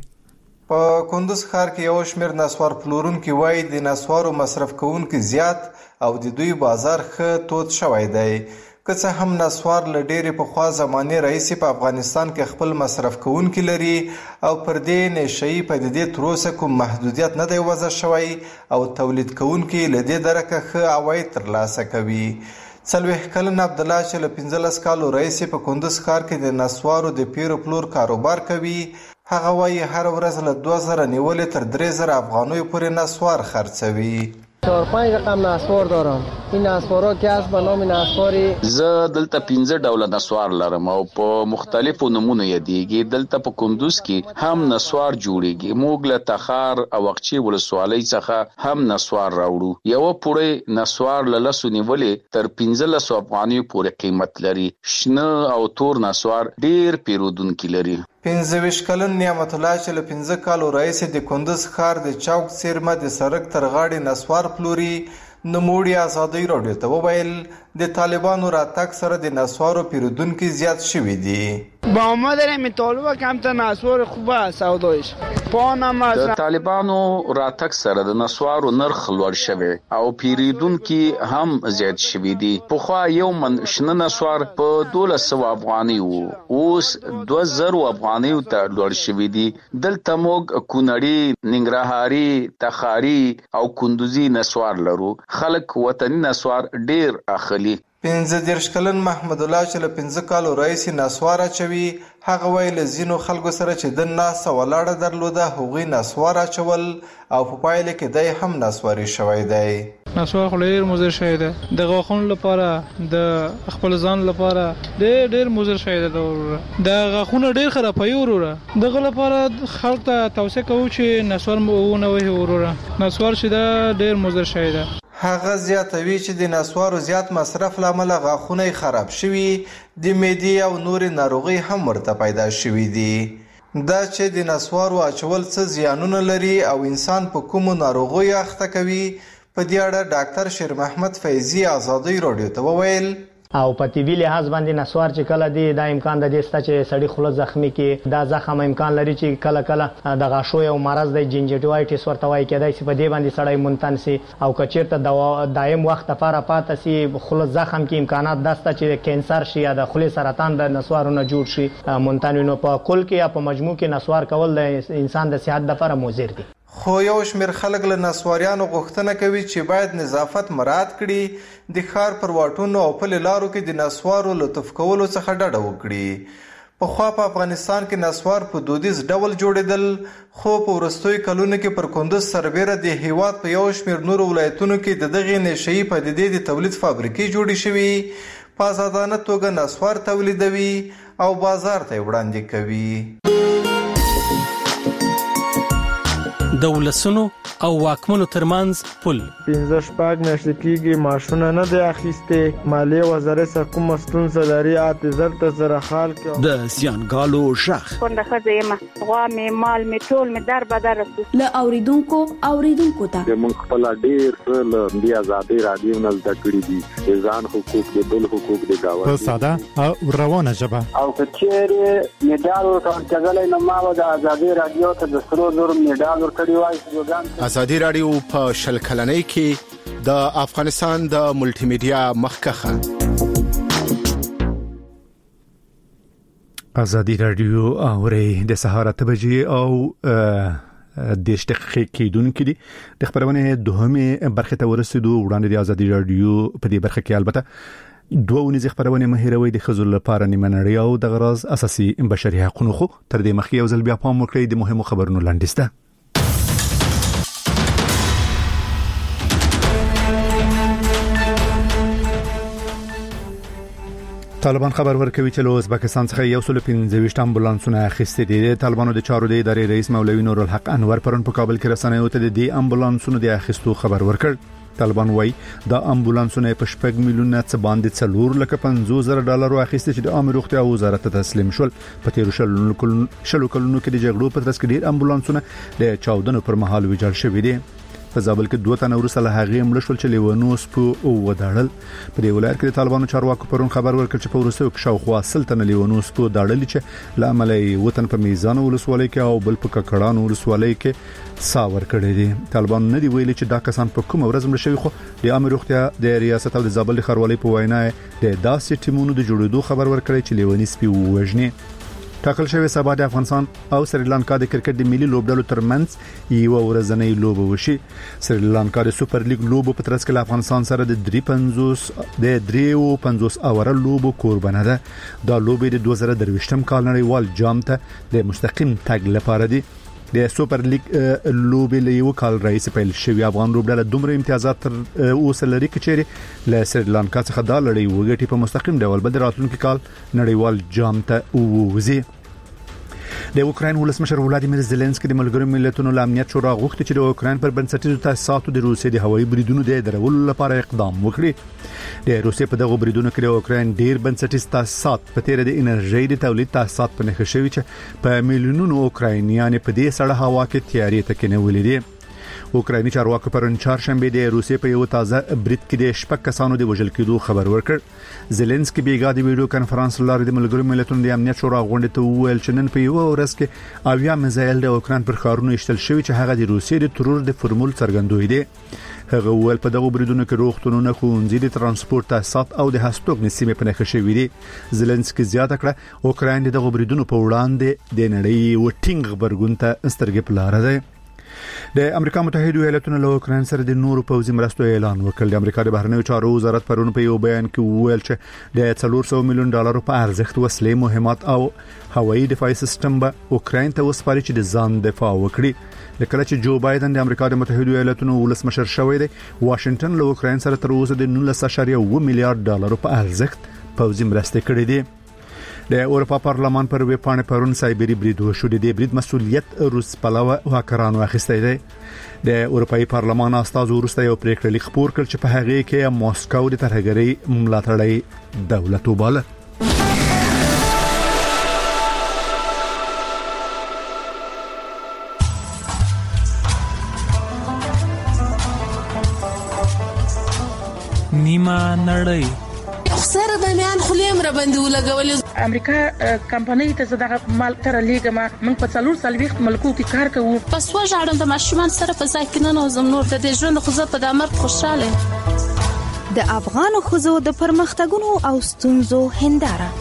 په کندوز ښار کې یو شمېر نسوار پلورونکو وايي د نسوارو مصرف کوونکو زیات او د دوی بازار ښه تود شوی دی. که څه هم نسوار له ډېرې پخوا زمانې راهیسې په افغانستان کې خپل مصرف کوونکي لري او پر دې نشئی پدیدې تر اوسه کوم محدودیت نه دی وضع شوی او تولید کوونکي له دې درکه ښه عواید ترلاسه کوي. څلوېښت کلن عبدالله چې له پنځلس کالو راهیسې په کندوز ښار کې د نسوارو د پیر و پلور کاروبار کوي، هغه وایي هر ورځ له دوه زره نیولې تر درې زره افغانیو پورې نسوار خرڅوي. چهار پنج رقم نسوار دارم. این نسوارا که هست به نام نسواری زه دلته پنځه ډوله نسوار لرم او په مختلفو نمونو یادېږي. دلته په کندوز کې هم نسوار جوړیږي. موږ له تخار او اقچې ولسوالۍ څخه هم نسوار راوړو. یو پوره نسوار له لسو نیولې تر پنځلسو افغانیو پورې قیمت لري. شنه او تور نسوار ډیر پیرودونکي لري. پنځه ویشت کلن نعمت الله چې له پنځه کالو راهیسې د کندوز ښار د چوک څیرمه د سړک تر غاړې نسوار پلوري، نوموړي ازادي راډیو ته وویل د طالبانو راتګ سره د نسوارو پیرودونکي زیات شوي دي. با آمدن مطالبه کمتر نسوار خوبه سودایش پانم از د طالبانو راتګ سره د نسوارو نرخ لوړ شوی او پیرودونکي هم زیات شوي دي. پخوا یو من شنه نسوار په دولس سوه افغانۍ وو، اوس دوه زره افغانۍ ته لوړ شوي دي. دلته موږ کونړي، ننګرهاري، تخاري او کندوزي نسوار لرو. خلک وطني نسوار ډیر اخلي. پنځه دېرش کلن محمد الله چې له پنځه کالو راهیسې نسوار اچوي، هغه وایي له ځینو خلکو سره چې د ناسته ولاړه درلوده هغوی نسوار اچول او په پایله کې دی هم نسواري شوی دی. نسوار خو ډېر مضر شوی دی، د غاښونو لپاره، د خپل ځان لپاره ډېر ډېر مضر شوی دی. د غاښونه ډېر خرابوي وروره. دغه لپاره خلک ته توصیه کوو چې نسوار ونه وهي وروره. نسوار چې دا ډېر مضر شوی دی. هغه زیاتوي چې د نسوارو زیات مصرف له امله غاښونه یې خراب شوي، د معدې او نورې ناروغۍ هم ورته پیدا شوي دي. دا چې د نسوارو اچول څه زیانونه لري او انسان په کومو ناروغیو اخته کوي، په دې اړه ډاکټر شیر محمد فیضي ازادي راډیو ته وویل او په طبي لحاظ باندې نسوار چې کله دی دا امکان د دې ستا چې سړی خوله زخمی کې دا زخم امکان لري چې کله کله د غاښو یو مرض دی جنجټوایټس ورته وایي، کېدای شي په دې باندې سړی منتن سي او که چېرته د دایم وخت لپاره پاته سي خوله زخم کې امکانات دا شته چې کینسر شي یا د خولې سرطان د نسوارو نه جوړ شي منتن وي. نو په کل کې یا په مجموع کې نسوار کول د انسان د صحت لپاره مضر دي. خو یو شمېر خلک له نسواریانو غوښتنه کوي چې باید نظافت مراعات کړي، د ښار پر واټونو او پلي لارو کې د نسوارو لطف کولو څخه ډډه وکړي. پخوا په افغانستان کې نسوار په دودیز ډول جوړېدل، خو په وروستیو کلونو کې پر کندوز سربېره د هیواد په یو شمېر نورو ولایتونو کې د دغې نشهیي پدیدې د تولید فابریکې جوړې شوي، په ازادانه توګه نسوار تولیدوي او بازار ته یې وړاندې کوي. د ولسونو او واکمنو ترمنځ پل. پنځه شپږ میاشتې کېږي ماشونه نه دی اخیستې. مالیې وزارت سره کومه ستونزه لري اته زر ته سره حال کړو. د زیانګالو شخ څنګه ښځه یم غوا مې مال مې ټول مې در بدر رسو له اوریدونکو اوریدونکو ته موږ خپل ډیر څه له بیا آزادي رادیو نه زده کړی دي ځان حقوق د بل حقوق د گاوه په ساده او روانه ژبه او کچېره میډال ورکړل نو ما د آزادي رادیو ته د سرو زر میډال ورکړی وای. آزادي رادیو په شل کلنۍ کې د افغانستان د ملټي میډیا مخکخه. آزادي رادیو اوري د سهار اته بجې او د شتخې کېدونکې دي. د خبرونه دوهمه برخه ته ورسېدو. وړاندې د آزادي رادیو په دې برخه کې البته دوه ونیزه خبرونه مهیروي د خزل لپاره نیمه نړۍ او د غراض اساسي بشري حقوقو خو تر دې مخکې یو ځل بیا پام وکړئ د مهمو خبرونو لاندسته. طالبان خبر ورکوي چې له ازبکستان څخه یو سل پنځه ویشت امبولانسونه اخیستي دي. طالبانو د چارو د ادارې رئیس مولوي نور الحق انور پرون په کابل کې رسنیو ته د دې امبولانسونو د اخیستو خبر ورکړ. طالبان وایي دا امبولانسونه په شپږ میلیونه څخه باندې څلور لکه پنځوس زره ډالر اخیستي چې د عامه روغتیا وزارت ته تسلیم شول. په تیر شلو کلونو کې د جګړو په ترڅ کې ډیر امبولانسونه د چاودنو پر مهال ویجاړ شوي دي. په زابل کې دوه تنه ورسره له هغې مړ شول چې لیونوس په وداړل. په دې ولایت کې د طالبانو چارواکو پرون خبر ورکړ چې په ورسره کې شاوخوا سل تنه لیونوس په داړل چې لامل یې وطن په میزان ولسوالۍ کې او بل په ککړان ولسوالۍ کې ساور کړی دي. طالبان نه دی ویلي چې دا کسان په کوم ورځ مړ شوي، خو د عامه روغتیا د ریاست او د زابل ښاروالۍ په وینا د داسې ټیمونو د جوړېدو خبر ورکړی چې لیونی سپي ووژني. ټاکل شوی سبا د افغانستان او سریلانکا د کرکټ د ملي لوبډلو ترمنځ یو ورځنۍ لوبه وشي. سریلانکا د سوپر لیګ لوبو په ترڅ کې افغانستان سره د درې پنځوس د درې پنځوس اوره لوبو قربانه ده. دا لوبې د دوه زره درویشتم کال نړیوال جام ته د مستقیم تګ لپاره دي. د سوپر لیګ لوبې له یو کال راهیسې پیل شوی. افغان لوبډله دومره امتیازات تر اوسه لري چې له سریلانکا څخه دا لړۍ وګټي په مستقیم ډول به د راتلونکي کال نړیوال جام ته ووځي. د اوکراین ولسمشر ولادیمیر زيلنسکي د ملګرو ملتونو له امنیت شورا غوښتي چې د اوکراین پر بنسټیزو تاسیساتو د روسیې د هوایي بریدونو د درولو لپاره اقدام وکړي. د روسیې په دغه بریدونو کې د اوکراین ډیر بنسټیز تاسیسات په تیر د انرژي د تولید تاسیسات په نښه شوي چې په میلیونونو اوکراینیان په دې سړه هوا کې تیاری تکینولې دي. اوکرایني چارواکو پرون چهارشنبه د روسیې په یو تازه برید کې د شپږ کسانو د وژل کېدو خبر ورکړ. زيلنسکي بیګا د ویډیو کانفرنس لارې د ملګرو ملتونو د امنیت شورا غونډې ته وویل چې نن په یو ورځ کې اویا میزایل د اوکراین پر ښارونو ایستل شوي چې هغه د روسیې د ترور د فرمول څرګندوي دي. هغه ویل په دغه بریدونو کې روغتونونه، ښوونځي، د ترانسپورت تاسیسات او د هستوګنې سیمې په نښه شوي دي. زيلنسکي زیاته کړه اوکراین دغه بریدونو په وړاندې د نړۍ وټینګ غبرګون ته سترګې په لار ده. د امریکا متحده ایالاتونو له اوکراین سره د نورو پوځي مرستو اعلان وکړ. د امریکا د بهرنیو چارو وزارت پرون په یو بیان کې وویل چې د څلور سوه میلیون ډالر په ارزښت وسلې، مهمات او هوایي دفاعي سیستم به اوکراین ته وسپاري چې د ځان دفاع وکړي. لکه چې جو بایدن د امریکا د متحده ایالاتونو ولسمشر شوی دی، واشنگټن له اوکراین سره تر اوسه د نولس اعشاریه اووه میلیارډ ډالر په ارزښت پوځي مرستې کړې دي. د اروپا پارلمان پر وی پاڼې پرون سایبری برید وشو. د دې برید مسؤلیت روس پلوه هاکرانو اخیستی دی. د اروپאי پارلمان استازو ورسته یو پریکړه لیک خپور کړ چې په هغه کې ماسکو د ترهګرۍ ملاتړی دولت وباله. نیمه نړۍ سره د میان خلیم را باندې ولګول. امریکا کمپنۍ ته زړه مال تر لیګما موږ په څلور سلويخت ملکو کې کار کوو. پس وژاړم د ماشومان سره په ځای کې نه نوزم نور د دې ژوند خو زه په دامر خوشاله. د افغان خزو د پرمختګونو او ستونزو هنداره.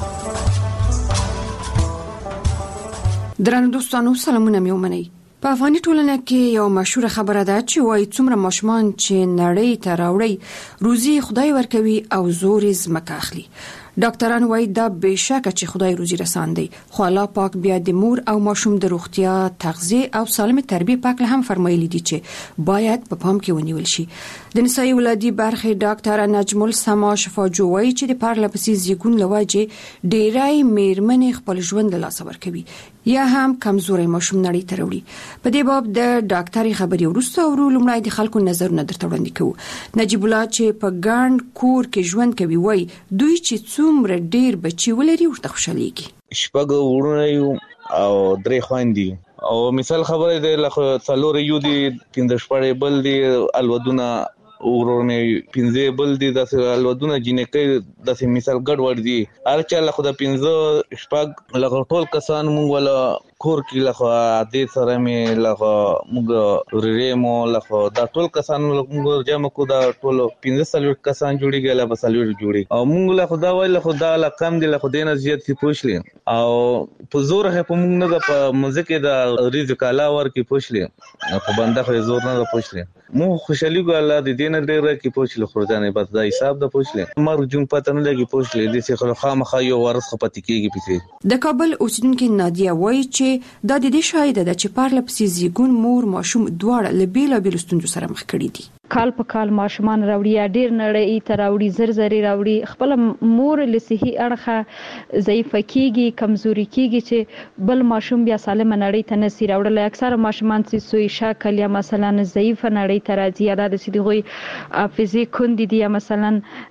درنو دوستانو سلامونه مې ومنئ. په افغاني ټولنه کې یو مشهور خبره ده چې وایي څومره ماشومان چې نړۍ ته راوړي روزي خدای ورکوي او زور یې زمکه اخلي. ډاکټران وايي دا بهشکه چې خدای روزي رسان دی، خو الله پاک بیا د مور او ماشوم د روغتیا، تغذیه او سالمه تربیه پاک له هم فرمایلی دي چې باید په پام کې ونیول شي. د نسایي ولادي برخه ډاکټر نجم السما شفاجو وايي چې د پارلپسي زیګون لواجه ډیرای میرمنې خپل ژوند له لاسه ورکوي یا هم کمزوري ماشوم نړۍ ته راوړي. په دې باب د ډاکټري خبري ورسته او لومړی د خلکو نظرونه درته وړاندې کوو. نجیب الله چې په ګاند کور کې ژوند کوي وايي دوی چې څومره ډیر بچي ولري ورته خوشاليږي. شپږ وړونه یو او درې خويندې او مثال خبره ده لکه څلور یو دي پنځه شپږ بل دي الودونه ورونه پنځه بل دي د الودونه جنکې د مثال ګډ ور دي ارچا له خدای پنځه شپږ لکه ټول کسان مونږ ولا کور کې لکه دې سره مې لکه مونږ ریمو لکه دا ټول کسان مونږ جمع کو دا ټول پنځه سلوټ کسان جوړیږي لا بسلوټ جوړي او مونږ له خدا وای له خدا لا کم دي له خدای نه زیات سی پوښلې او په زور هه په مونږ نه په مزه کې دا رزق الله ور کې پوښلې په بنده خو زور نه پوښلې مو خوشالي ګو الله دې دین ډېر کې پوښلې خورځانه بس دا حساب د پوښلې مر جون پته نه لګي پوښلې دې څه خو خامخا یو ورس خپتی کېږي پېته. د کابل اوسیدونکو نادیا وایي چې دا د دې شاهد ده چې پارلپسي زیګون مور ماشوم دواړه له بیل بیل ستونزو سره مخ کړي دي. کال په کال ماشومان راوړي یا ډیر نړۍ ته راوړي زر زری راوړي خپل مور له صحي اړخه ضعیف کیږي کمزوري کیږي چې بل ماشوم بیا سالم نړۍ ته نسی راوړل. اکثر ماشومان چې سوی شکل یا مثلا ضعیف نړۍ ته راځي یا د سیدغوي حافظي کندي دي یا مثلا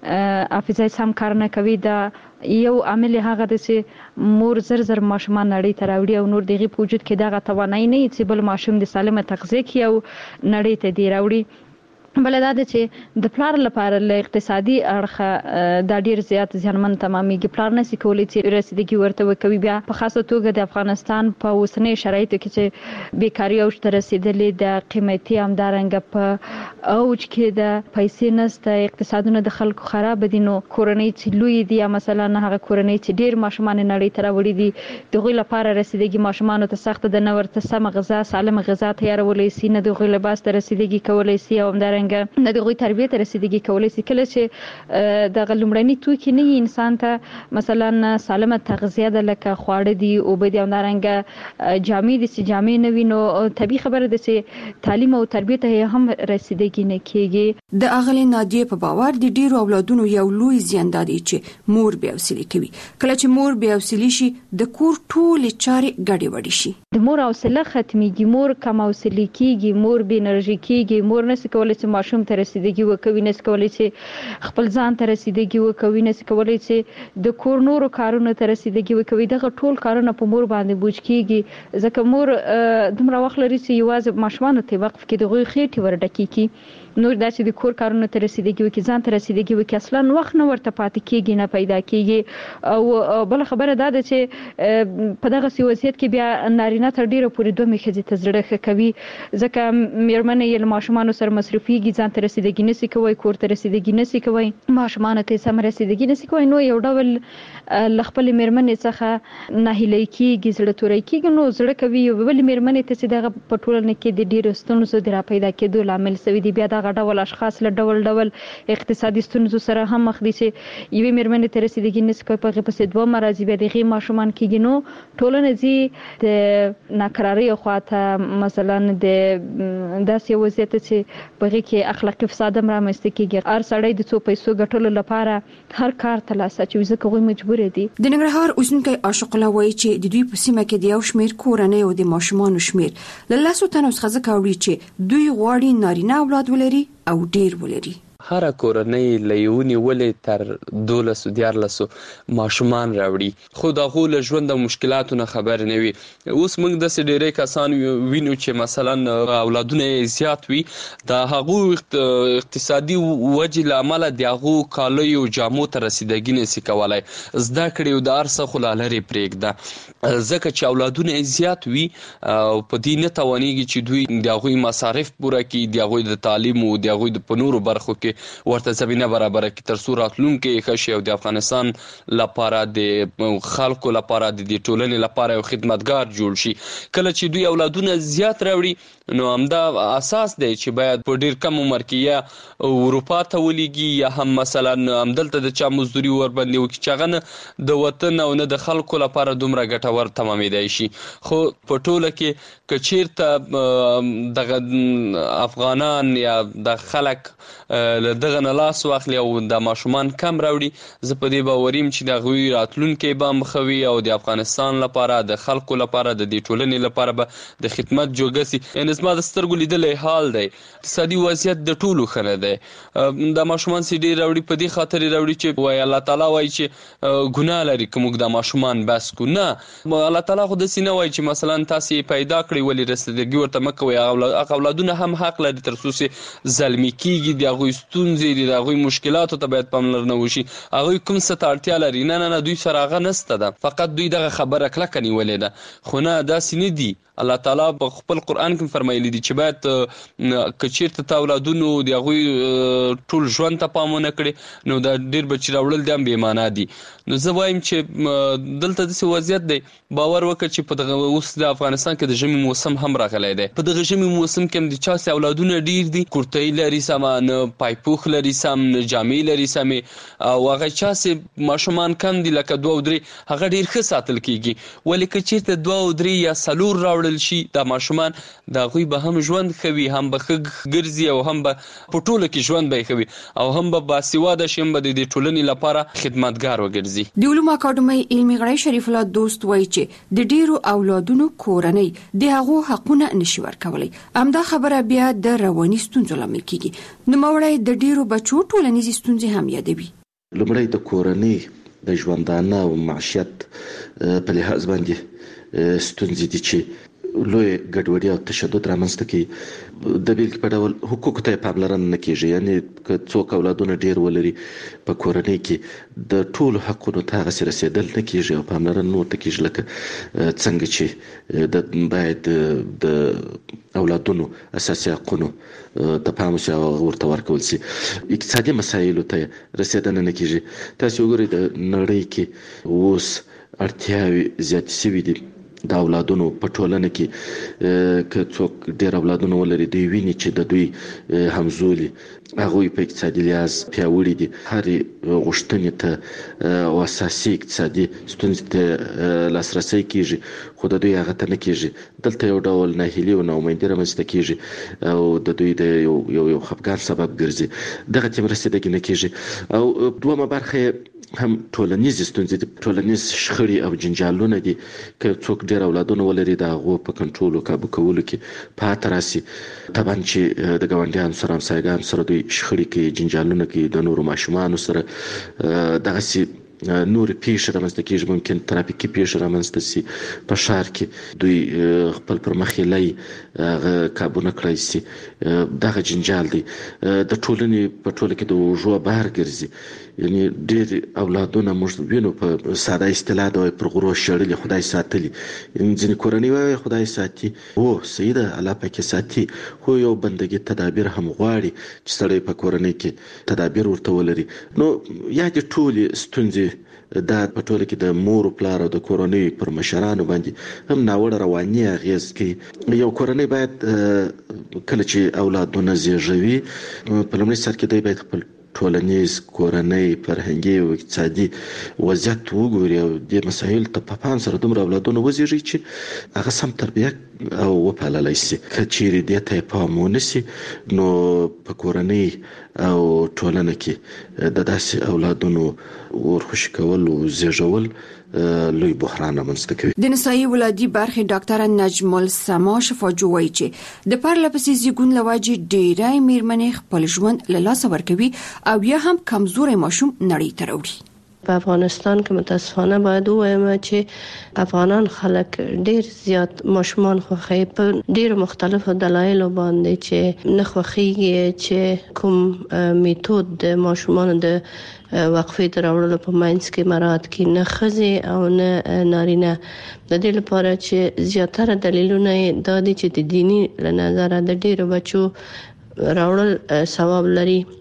حافظه سم کار نه کوي دا یو عامل هغه د چې مور زر زر ماشومان نړۍ ته راوړي او نور دغه په وجود کې دغه توانای نه چې بل ماشوم د سالمه تغذیه کې او نړۍ ته دی راوړي. بل دا د چې د پلار لپاره له اقتصادي اړخه دا ډیر زیات ځانمن تمامېږي. پلار نشي کولی چې رسیدګي ورته وکوي. بیا په خاصه توګه د افغانستان په اوسنۍ شرایطو کې چې بیکاری اوج ته رسیدلې د قیمتي همدارنګه په اوج کې د پیسې نسته اقتصادونه د خلکو خراب دي نو کورنۍ چې لوی دي یا مثلا هغه کورنۍ چې ډیر ماشومان نړۍ ته راوړي دي دغه لپاره رسیدګي ماشومان ته سخت د نورته سم غذا سالم غذا تیارولې سي نه دغه لباس ته رسیدګي کولای سي او همدارنګه نه دغه تربیه ته رسیدګي کولای شي. کله چې د غلمړنی توکي نه انسان ته مثلا سالمه تغذیه د لکه خواړه دي او به د همدارنګه جامې دي چې جامې نه وینو طبي خبره ده چې تعلیم او تربیه ته هم رسیدګي نه کیږي. د اغلی نادیه په باور د ډیرو اولادونو یو لوی زیان دی چې مور بیا وسیله کوي. کله چې مور بیا وسیله شي د کور ټول چارې ګډې وډې شي. د مور حوصله ختميږي مور کم حوصله کیږي مور بې انرژي کیږي مور نس کولای چې ماشوم ته رسیدګي وکوي نس کولای چې خپل ځان ته رسیدګي وکوي نس کولای چې د کور نورو کارونو ته رسیدګي وکوي. دغه ټول کارونه په مور باندې بوج کیږي ځکه مور دومره وخت لري چې یوازې ماشومان ته وقف کې دغه خېټي ورډکی کی نور داسې د کور کارونو ته رسیدګي وکي ځان ته رسیدګي وکي اصلا وخت نه ورته پاتې کیږي نه پیدا کیږي. او بل خبره دا ده چې په دغه وضعیت کې بیا نارینه تر ډیره پورې دوه مخې ته زړه کوي ځکه میرمنې یې ماشومان سره مصرفيږي ځان ته رسیدګي نسی کوي کور ته رسیدګي نسی کوي ماشومان ته سم رسیدګي نسی کوي نو یو ډول لخپل میرمنې څخه نه هلي کیږي زړه توري کیږي نو زړه کوي بل میرمنې ته چې دغه پټول نه کې د ډیرو ستونزو د را پیدا کېدو لامل سوي دي. بیا دغه ډول اشخاص له ډول ډول اقتصادي ستونزو سره هم مخ دي چې یوې میرمنې ته رسیدګي نسی کوي په پسې دوه مرزي به دغه ماشومان کیږي نو ټولنه زی د ناکراری خواته مثلا د داسې وضعیت چې په کې اخلاقی فساد هم رامنځته کیږي. هر سړی د څو پیسو ګټلو لپاره هر کار ترلاسه کوي ځکه هغوی مجبور دي. د ننګرهار اوسنکي عاشق الله وایي چې د دوی په سیمه کې د یو شمیر کورنۍ او د ماشومان شمیر له لاسو تنو څخه کاوړي چې دوی غواړي نارینه اولاد ولري او ډیر ولري. هر کورنۍ لیونی ولې تر دولس دیارلس ماشومان راوړي خو دا غول ژوند د مشکلاتو نه خبر نه وي. اوس موږ د سډيري کسان وینو چې مثلا اولادونه زیات وي دا هغه اقتصادي وجې لامل دی هغه کالي او جامو ته رسیدګي نسی کولای زده کړي او د ارسه خلالري پرېږده ځکه چې اولادونه زیات وي او په دې نه توانيږي چې دوی دغه مصارف پوره کړي دغه د تعلیم او دغه د پنورو برخو کې ورته زمينه برابر کی تر صورت لونکي خشي او د افغانستان لپاره د خلکو لپاره د ټولنې لپاره یو خدمتګار جوړ شي. کله چې دوی اولادونه زیات راوړي نو همدا اساس دی چې باید په ډیر کم عمر کې یا اروپا ته ولېږي یا هم مثلا همدلته د چا مزدوري ورباندې وکړي چې هغه نه د وطن او نه د خلکو لپاره دومره ګټور تمامېدای شي. خو په ټوله کې که چیرته دغه افغانان یا د خلک له دغه نه لاس واخلي او د ماشومان کم راوړي، زه په دې باوریم چې د هغوی راتلونکی به هم ښه وي او د افغانستان لپاره، د خلکو لپاره، د دې ټولنې لپاره به د خدمت جوګه سي. یعنې زما د سترګو لیدلی حال دی، اقتصادي وضعیت د ټولو ښه نه دی. دا ماشومان چې ډېر راوړي په دې خاطر یې راوړي چې وایي الله تعالی وایي چې ګناه لري که موږ دا ماشومان بس کړو. نه، الله تعالی خو داسې نه وایي چې مثلا تاسې یې پیدا کړئ ولې رسېدګي ورته مه کوئ. هغه اولادونه هم حق لري تر څو چې زلمي کېږي، د هغوی ستونزې دي، د هغوی مشکلاتو ته باید پاملرنه وشي. هغوی کوم څه ته اړتیا لري، نه نه نه دوی سره هغه نسته ده، فقط دوی دغه خبره کلکه نیولې ده. خو نه، داسې نه دي. الله تعالی په خپل قرآن کې فرمایلی دي چې باید که چیرته تا اولادونو د هغوی ټول ژوند ته پام ونه کړي نو دا ډېر بچي راوړل دي هم بې معنا دي. نو زه وایم چې دلته داسې وضعیت دی، باور وکړه چې په دغه اوس د افغانستان کې د ژمي موسم هم راغلی دی. په دغه ژمي موسم کې هم د چا چې اولادونه ډېر دي، کورتۍ لري سمه، نه پایپوخ لري سم، نه جامې لري سمې، او هغه چا چې ماشومان کم دي لکه دوه او درې، هغه ډېر ښه ساتل کېږي. ولې که چیرته دوه او درې یا څلور راوړل شي دا ماشومان، د هغوی به هم ژوند ښه وي، هم به ښه ګرځي او هم به په ټوله کې ژوند به یې ښه وي او هم به باسواده شي، هم به د دې ټولنې لپاره خدمتګار وګرځي. د علومو اکاډمۍ علمي غړی شریف الله دوست وایي چې د ډیرو اولادونو کورنۍ د هغو حقونه نشي ورکولی. همدا خبره بیا د رواني ستونزو لامل کیږي. نوموړی د ډیرو بچو ټولنیزې ستونزې هم یادوي. لومړی د کورنۍ د ژوندانه او معیشت په لحاظ باندې ستونزې دي چې لوی ګډوډي او تشدد رامنځته کوي. د بیلګې په ډول حقوقو ته پاملرنه نه کیږي، یعنې که څوک اولادونه ډیر ولري په کورنۍ کې د ټولو حقونو ته هغسې رسېدل نه کیږي او پاملرنه نه ورته کیږي لکه څنګه چې د باید د اولادونو اساسي حقونو ته پام وشي او ورته ورکول شي. اقتصادي مسایلو ته رسېدنه نه کیږي. تاسې وګورئ د نړۍ کې اوس اړتیاوې زیاتې شوي دي د اولادونو په ټولنه کې. که څوک ډیر اولادونه ولري، دوی ویني چې د دوی همزولي هغوی په اقتصادي لحاظ پیاوړي دي، هرې غوښتنې ته او اساسي اقتصادي ستونزې ته لاسرسی کیږي، خو د دوی هغه ته نه کیږي. دلته یو ډول ناهیلي او ناامیدي رامنځته کیږي او د دوی د یو یو یو خفګان سبب ګرځي. دغه ته رسېدګي نه کیږي. او دویمه برخه هم ټولنیز ستونزې دي، ټولنیز شخړې او جنجالونه دي. که څوک ډیر اولادونه ولري، د هغو په کنټرول او کابو کولو کې پاتې راسي. طبعا چې د ګاونډیانو سره، همسایګانو سره دوی شخړې کوي، جنجالونه کوي، د نورو ماشومانو سره دغسې نور پیښې رامنځته کیږي. ممکن ترافیکي پیښې رامنځته سي په ښار کې، دوی خپل پر مخ یې لای هغه کابو نه کړی سي. دغه جنجال دی د ټولنې په ټوله کې د اوږو بار ګرځي. یعنې ډېر اولادونه موږ وینو په ساده اصطلاح د پر غرو شړلي، خدای ساتلي. یعنې ځینې کورنۍ وایي خدای ساتي، او صحیح ده، الله پاک یې ساتي، خو یو بندګي تدابیر هم غواړي چې سړی په کورنۍ کې تدابیر ورته ولري. نو یا دې ټولې ستونزې دا په ټوله کې د مور او پلار او د کورنۍ پر مشرانو باندې هم ناوړه رواني اغېز کوي. یو کورنۍ باید کله چې اولادونه زیږوي، په لومړي سر کې دوی باید خپل ټولنیز، کورنۍ، فرهنګي او اقتصادي وضعیت وګوري او د مسایلو ته په پام سره دومره اولادونه وزیږي چې هغه سم تربیه او وپاللی شي. که چیرې دې ته پام ونه شي نو په کورنۍ او ټولنه کې د داسې اولادونو ورخوشي کول او زیږول لوی بحران رامنځته کوي. د نسایي ولادي برخې ډاکټره نجم السما شفاجو وایي چې د پرلپسې زیږون له وجې ډېری میرمنې خپل ژوند له لاسه ورکوي او یا هم کمزوری ماشوم نړۍ ته راوړي. په افغانستان کې متاسفانه باید ووایم چې افغانان خلک ډیر زیات ماشومان خوښوي په ډیرو مختلفو دلایلو باندې، چې نه خوښیږي چې کوم میتود د ماشومانو د وقفې د راوړلو په منځ کې مراعات کړي، نه ښځې او نه نارینه. د دې لپاره چې زیاتره دلیلونه دا دي چې د دیني له نظره د ډیرو بچو راوړل ثواب لري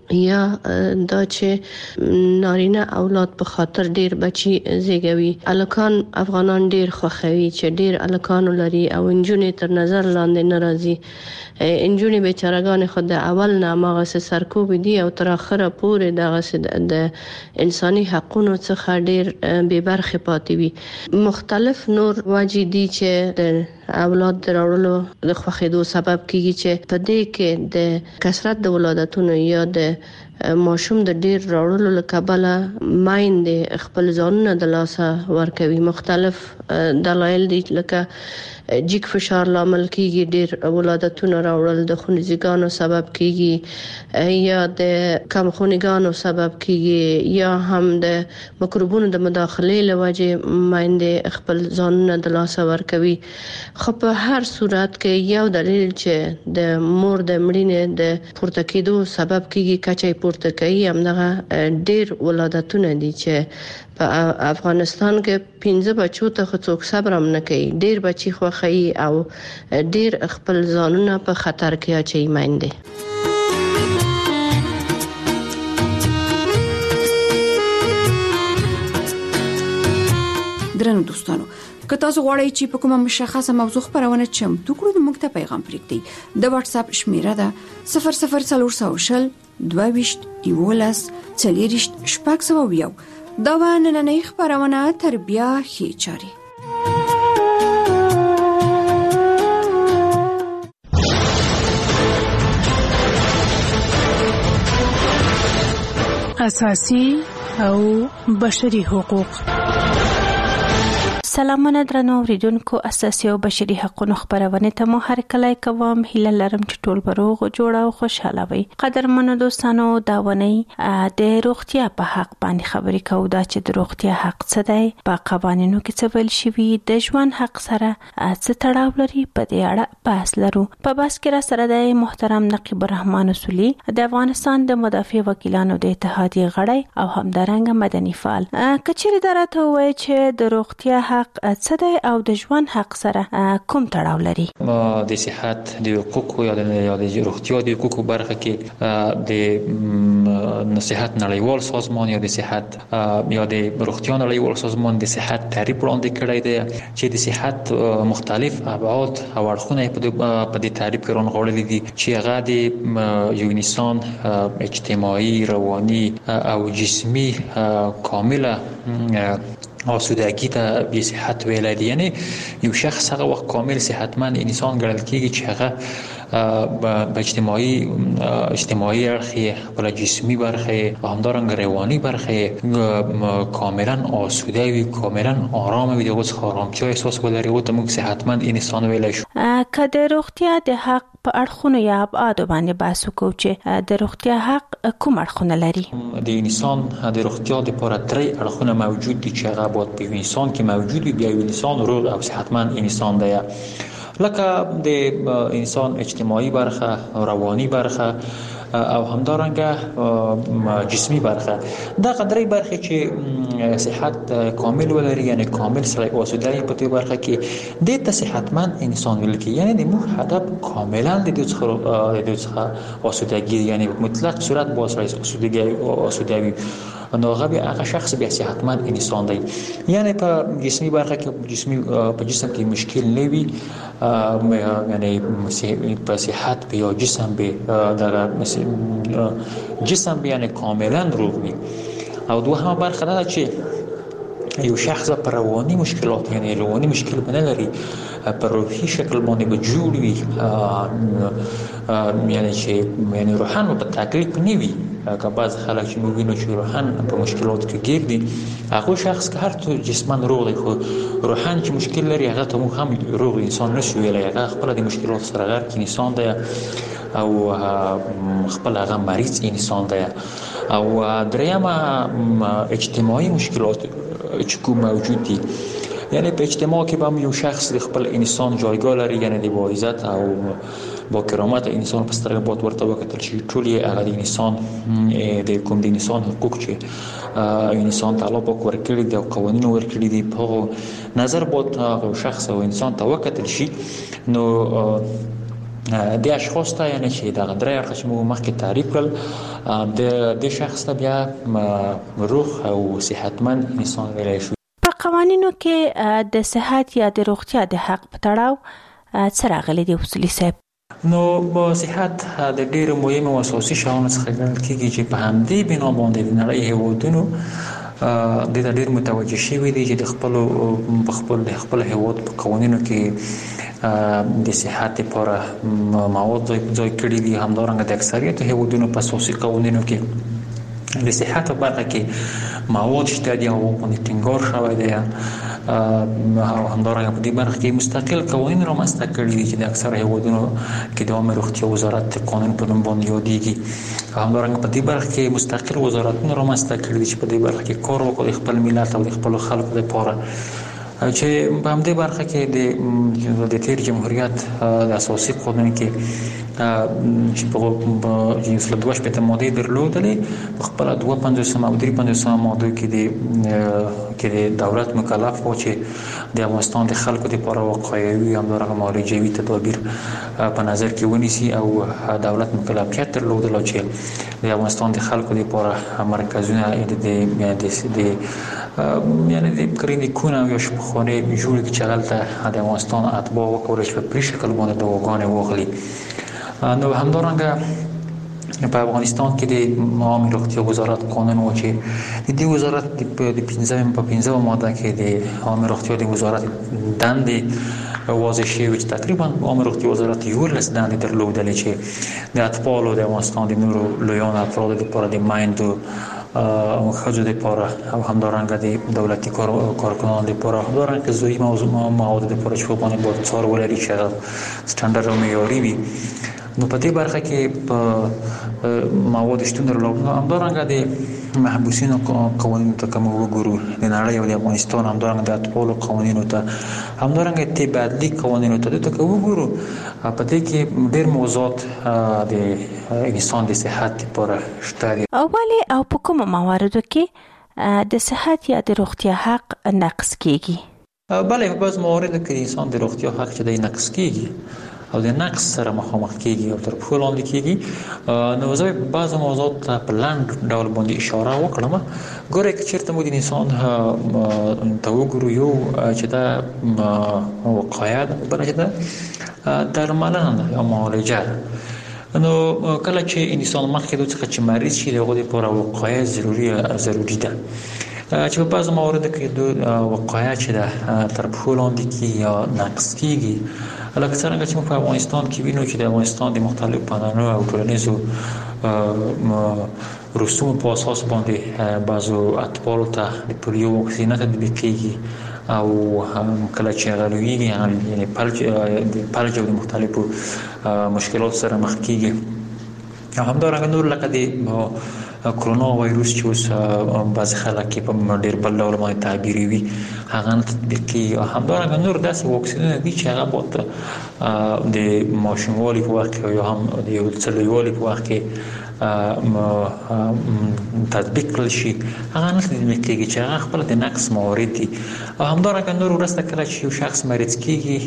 یا دا چې نارینه اولاد په خاطر ډیر بچي زیږوي. الکان افغانان ډیر خوخوي چې ډیر الکان لري او انجونې تر نظر لاندې ناراضي. انجونې بیچارهګان خود د اول نه ماغه سرکوب دي او تر اخره پورې دغه د انساني حقوقو څخه ډیر بے برخه پاتې وي. مختلف نور واجی دي چې د اولاد دراړلو د خوخېدو سبب کیږي چې په دې کې د کثرت د ولادتونو یا د ماشوم د ډیر راوړلو لکبله مایندې خپل ځانونه د لاسه ورکوي. مختلف دلایل دي لکه جګ فشار لامل کیږي ډیر ولادتونه راوړل، د خونریزګانو سبب کیږي یا د کم خونګانو سبب کیږي یا هم د مکروبونو د مداخله لوجه مایندې خپل ځانونه د لاسه ورکوي. خو په هر صورت کې یو دلیل چې د مور د مړینې د پورته کېدو سبب کیږي کچې پورته کوي همدغه ډیر ولادتونه دي چې په افغانستان کې پنځه بچو ته څوک صبر هم نه کوي. ډیر بچي خوخی او ډیر خپل ځانونه په خطر کې اچي مایندې. درنو دوستانو، که تاسو غواړئ چې په کومه مشخصه موضوع خبرونه چمتو کړو نو موږ ته پیغام پرېږدئ. د واتس اپ شمیره ده صفر صفر څلور سوه شل دوه ویشت یولس څلېرویشت شپږ سوه یو. دا و نننۍ خبرونه تر بیا ښې چارې. اساسي او بشري حقوق. سلامونه درنو اوریدونکو، اساسي او بشري حقوقو خبرونه ته مو هر کله کوم هیله لرم چې ټول بروغ جوړ او خوشاله وي. قدرمنو دوستانو، دا ونی د روغتیا په حق باندې خبرې کوو. دا چې د روغتیا حق څه دی، په قوانینو کې څه ویل شوي، د ژوند حق سره څه تړاو لري، په دې اړه بحث لرو. په بحث کې را سره د محترم نقیب الرحمن اصولي د افغانستان د مدافع وکیلانو د اتحادیې غړی او همدارنګه مدني فعال. کچېرې درته وایي چې د روغتیا حق څه دی او د ژوند حق سره کوم تړاو لري. د صحت د حقوقو یا د روغتیا د حقوقو برخه کې د نصیحت نړیوال سازمان یا د صحت یا د روغتیا نړیوال سازمان د صحت تعریف وړاندې کړی دی چې د صحت مختلف ابعاد او اړخونه په دې تعریف کې رانغاړلي دي چې هغه د یو انسان اجتماعي، رواني او جسمي کامله آسودگی ته بی صحت ویل دي. یعنی یو شخص هغه وخت کامل صحتمند انسان ګڼل کیږي چې هغه په اجتماعي اجتماعي اړخ، په جسمي برخه او همدارنګه رواني برخه کاملا آسوده وي، کاملا آرام وي، دغه څه آرامتیا احساس ولري او ته موږ صحتمند انسان ویل شو. که د روغتیا د حق په اړخونو یا ابعاد باندې بحث وکړو چې د روغتیا حق کوم اړخونه لري. د انسان د روغتیا لپاره درې اړخونه موجود دي چې هغه باید په انسان کې موجود وي. بیا یو انسان روغ او صحتمند انسان دی، لکه د انسان اجتماعي برخه، رواني برخه او همدارنګه جسمي برخه. دا قدرې برخه چې صحت کامل ولري، یعنی کامل سره آسوده په دې برخه کې د ته صحتمند انسان ویل کی. یعنی د موږ هدف کاملا د دې څخه د دې څخه آسودگی، یعنی په مطلق صورت با سره آسودگی آسوده وي نو هغه هغه شخص بیا صحتمند انسان دی. یعنی په جسمي برخه کې جسمي په جسم کې مشکل نه وي، یعنی په صحت به یا جسم به دغه جسم به یعنی کاملا روغ وي. او دوهمه برخه دا چې یو شخص پر رواني مشکلات، یعنی رواني مشکل نه لري، پر روحي شکل باندې به جوړ وي، یعنی چې یعنی روحان په تکلیف نه وي. که بعض خلک چې موږ وینو چې روحان په مشکلات کې ګیر دي، هغه شخص که هر څو جسمن روغ دی خو روحان چې مشکل لري هغه ته موږ هم روغ انسان نشو ویلی. هغه خپل د مشکلات سره غرق انسان دی او خپل هغه مریض انسان دی. او درېیمه اجتماعي مشکلات چې کوم موجود دي، یعنی په اجتماع کې به یو شخص د خپل انسان جایگاه لري، یعنی د با عزت او با کرامت انسان په سترګه باید ورته وکتل شي. ټول یې هغه د انسان د کوم د انسان حقوق چې انسان ته الله پاک ورکړي دي او قوانینو ورکړي دي په هغه نظر باید هغه شخص او انسان ته وکتل شي. نو د اشخاص ته یعنی چې د غدري اړخ چې موږ مخکې تعریف کړل د د شخص ته بیا روغ او صحتمند انسان ویلی شو. په قوانینو کې د صحت یا د روغتیا د حق په تړاو څه راغلي دي اصولي صاحب؟ نو با صحت د ډېر مهم او اساسي شیانو څخه ګڼل کېږي چې په همدې بنا باندې د نړۍ هېوادونو د دې ډېر متوجه شوي دي چې د خپل خپل د خپل هېواد په قوانینو کې د صحت لپاره مواد ځای کړي دي. همدارنګه د اکثریت هېوادونو په اساسي قوانینو کې د صحت په برخه کې مواد شته دي او باندې ټینګار شوی دی او همدارنګه په دې برخه کې مستقل قوانین رامنځته کړي دي چې د اکثر هېوادونو کې د عامه روغتیا وزارت قانون په نوم باندې یادېږي. همدارنګه په دې برخه کې مستقل وزارتونه رامنځته کړي دي چې په دې برخه کې کار وکړي خپل ملت او د خپل خلکو لپاره چې په همدې برخه کې د د تیر جمهوریت د اساسي قانون کې چې په چې دوه شپږ ماده درلودلې په خپل دوه پنځوسم او درې پنځوسم ماده کې د کې د دولت مکلف و چې د افغانستان د خلکو لپاره واقعي همدارنګه مالي تدابیر په نظر کې ونیسي او دولت مکلفیت درلودل چې د افغانستان د خلکو لپاره مرکزونه د د یعنی د کلینیکونه او شفاخانه جوړ کړي چې هلته د افغانستان اتباع وکولای شي په پرې شکل باندې دواګانې واخلي. نو همدارنګه په افغانستان کې د عامه روغتیا وزارت قانون و چې د دې وزارت د پنځم په پنځمه ماده کې د عامه روغتیا د وزارت دندې واضح شوی چې تقریبا عامه روغتیا وزارت یولس دندې درلودلې چې د اطفالو د افغانستان د نورو لویانو افرادو لپاره د میندو او خځو لپاره او همدارنګه د دولتي کارکنانو لپاره همدارنګه زوی موضوع مواد لپاره چې په باندې باید څار ولري چې سټانډرډ او معیاري وي. نو په دې برخه کې په مواد شتون درلود. همدارنګه د محبوسینو قوانینو ته کوم وګورو د نړۍ او د افغانستان همدارنګه د اطفالو قوانینو ته همدارنګه تبادلي قوانینو ته د ته وګورو په دې کې ډېر موضوعات د انسان د صحت لپاره شته دي. اولی او په کوم مواردو کې د صحت یا د روغتیا حق نقض کیږي؟ بله په بعض مواردو کې انسان د روغتیا حق چې د نقض کیږي او د نقص سره مخامخ کیږي او تر پښو لاندې کیږي. نو زه به بعض موضوعات په لاندې ډول باندې اشاره وکړم. ګوره که چېرته موږ د انسان ته وګورو یو چې دا وقایه ده بله چې دا درملنه ده یا معالجه ده. نو کله چې انسان مخکې د څخه چې مریض شي د هغو دپاره وقایه ضروري ضروري ده چې په بعضو مواردو کې د وقایه چې ده تر پښو لاندې کیږي یا نقص کیږي. لکه څرنګه چې موږ په افغانستان کې وینو چې د افغانستان د مختلفو قانونو او ټولنیزو رسومو په اساس باندې بعضو اطفالو ته د پولیو واکسین نه تطبیق کیږي او کله چې هغه لویږي یعنې فلج د فلج او د مختلفو مشکلاتو سره مخ کیږي. همدارنګه نور لکه د کرونا وایروس چې اوس بعضې خلک یې په ډېر بل ډول باندې تعبیري وي هغه نه تطبیق کېږي. همدارنګه نور داسې واکسینونه دي چې هغه باید د ماشوموالي په وخت کې یا هم د یو څه لویوالي په وخت کې تطبیق کړل شي هغه نه تطبیق کېږي چې هغه خپله د نقص موارد دي. او همدارنګه نور وروسته کله چې یو شخص مریض کېږي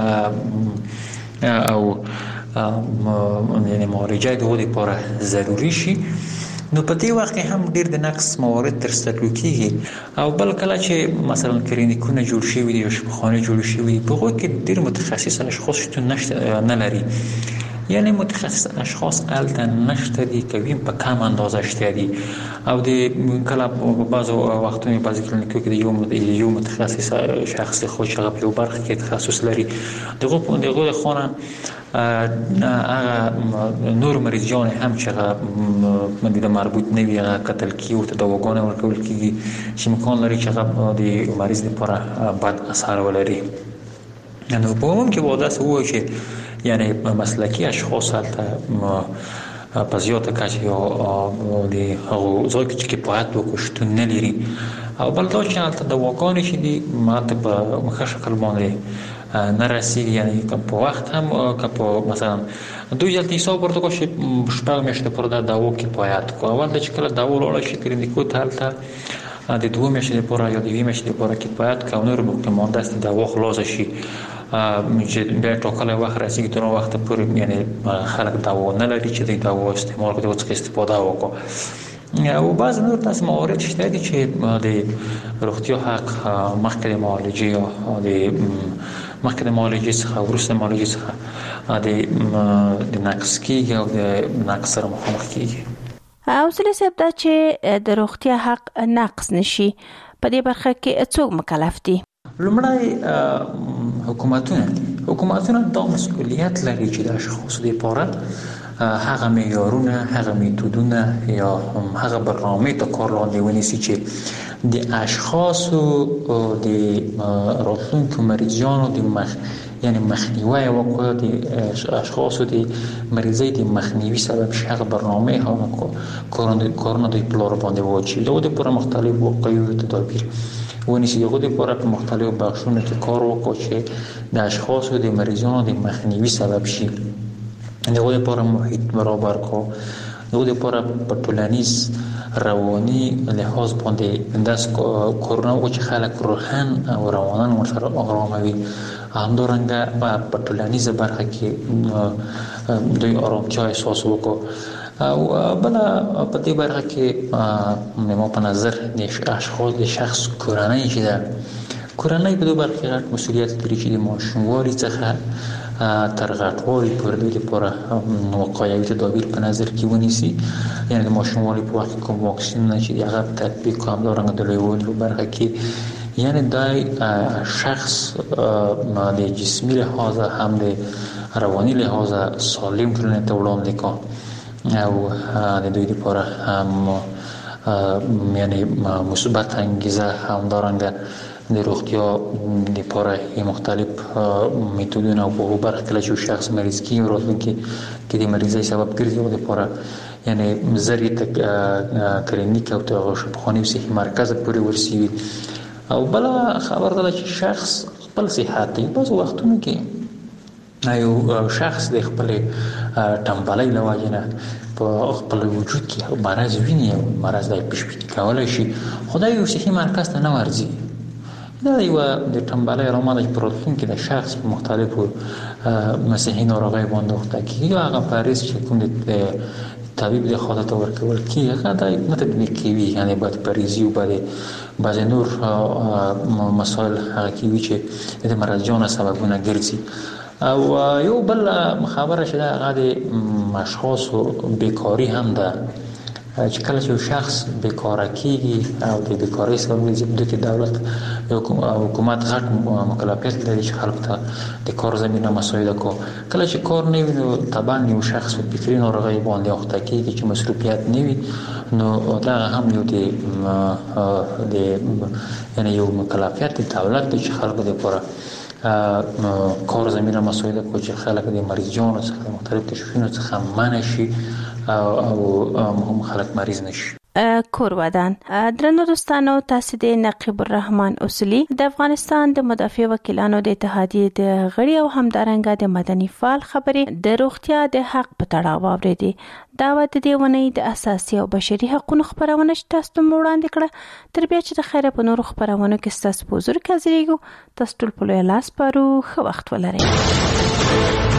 او یعنې معالجه د هغو دپاره ضروري شي نو په دې وخت کې هم ډېر د نقص موارد ترسره کېږي. او بل کله چې مثلا کلینیکونه جوړ شوي دي یا شفاخانې جوړې شوي دي په هغو کې ډېر متخصص اشخاص شتون نه لري یعنی متخصص اشخاص هلته نشته دي که ویم په کم اندازه شته دي او د کله په بعضو وختونو بعضې کلینیکو کې د یو متخصص شخص خو چې هغه په یو برخه کې تخصص لري د هغو د خوا نه هغه نور مریضان هم چې هغه د مربوط نه وي هغه کتل کېږي ورته دواګانې ورکول کېږي چې امکان لري چې هغه د مریض لپاره بد اثر ولري. نو په عموم کې به داسې ووایو چې یعنی مسلکی اشخاص هلته په زیاته کچه یا د هغو ځای کې چې کفایت وکړي شتون نه لري. او بل دا چې هلته دواګانې چې دي هلته په ښه شکل باندې نه رسیږي یعنی که په وخت هم که په مثلا دوی هلته حساب ورته کړه چې شپږ میاشتې پورې دا دوا کفایت کړو. اول دا چې کله دوا ولاړه شي کلینیکو ته هلته د دوه میاشتې لپاره یا د یوې میاشتې لپاره کفایت کړي او نور ممکن مانده است دوا خلاصه شي چې بیا ټاکلي وخت رسیدي تر وخت پورې یعنی خلک دوا نه لري چې د دوا استعمال کوي او څخه استفاده وکړي. او بعض نور تاسو موارد شته دي چې د روغتیا حق مخکې د معالجې او د مخکې د معالجې څخه وروسته معالجې څخه د د نقص کېږي او د نقص سره مخامخ کېږي. او سلی صاحب دا چې د روغتیا حق نقص نشي په دې برخه کې څوک مکلف دي؟ لومړی حکومتونه حکومتونه دا مسؤلیت لري چې د اشخاصو لپاره هغه معیارونه هغه میتودونه یا هغه برنامه ته کار لاندې ونیسي چې د اشخاصو د راتلونکو مریضانو د مخ یعنی مخنیوي وکړي د اشخاصو د مریضۍ د مخنیوي سبب شي. هغه برنامه هغه کارونه د پلان باندې واچي د دې پر مختلف واقعي تدابیر ونیسي دغه لپاره په مختلفو بخشونو کې کار وکړي چې د اشخاصو د مریضانو د مخنیوي سبب شي. دغه لپاره محیط برابر کو دغه لپاره په ټولنیز رواني لحاظ باندې داس کورونه او چې خلک روحان او روانان ورسره آراموي. همدارنګه په ټولنیز برخه کې دوی آرامتیا احساس وکړي. او بل په دې برخه کې مې په نظر د اشخاص د شخص کورنۍ چې ده کورنۍ په دې برخه کې غټ مسؤلیت لري چې د ماشوموالي څخه تر غټوالي پورې د لپاره وقایوي تدابیر په نظر کې ونیسي. یعنی د ماشوموالي په وخت کې کوم واکسینونه چې هغه تطبیق کوي همدارنګه د لویوالي برخه کې یعنی دای شخص د جسمي لحاظ هم د رواني لحاظ سالم ټولنې ته وړاندې کوي او د دوی لپاره هم یعنی مثبت انگیزه همدارنګه د روغتیا لپاره مختلف میتودونه او په برخه کې چې شخص مریض کیږي راتلونکي کې د مریضۍ سبب ګرځي او لپاره یعنی زری تک کلینیک او شفاخانه او صحي مرکز پورې ورسیږي. او بل خبر ده چې شخص خپل صحت په بعض وختونو کې یو شخص د خپل ټمبلۍ لواجنه په خپل وجود کې مرز ویني او مرز د پېښې کولای شي خدای یو صحي مرکز ته نه ورځي. دا یو د ټمبلۍ رومانه پروتین کې د شخص په مختلفو مسیحي ناروغۍ باندې وخت کې هغه پاریس چې کوم د طبيب له خوا ته ورکول کیږي هغه د متدني کیوي یعنی بعد پریزي او بعد بعض نور مسائل هغه کیوي چې د مرضونو سببونه ګرځي. او یو بل خبره شته هغه د اشخاصو بیکاری هم ده چې کله چې شخص بیکار کیږي او د بیکاری سبب د دولت او حکومت غټ مکلفیت لري چې خلک ته د کار زمينه مساعده کو. کله چې کار نه وي نو طبعا یو شخص په فکري ناروغي باندې وخت کېږي چې مسؤلیت نه وي نو دا هم یو د د یعنی یو مکلفیت د دولت چې خلک لپاره کار زمينه مساعده کو چې خلک د مریضانو څخه مختلف تشخیصونو څخه منع شي او هم خلک مریض نشي. کور ودان درنو دوستانو تاسو د نقیب الرحمن اصلي د افغانستان د مدافع وکیلانو د اتحادیې د غړي او همدارنګه د مدني فعال خبرې د روغتیا د حق په تړاو اوریدي. دعوت دی ونی د اساسي او بشري حقوقو خبرونه تاسو ته وړاندې کړه. تر بیا چې د خیره په نورو خبرونو کې تاسو په زور کې حاضرېږو. تاسو ټول په لاس پارو خو وخت ولرئ.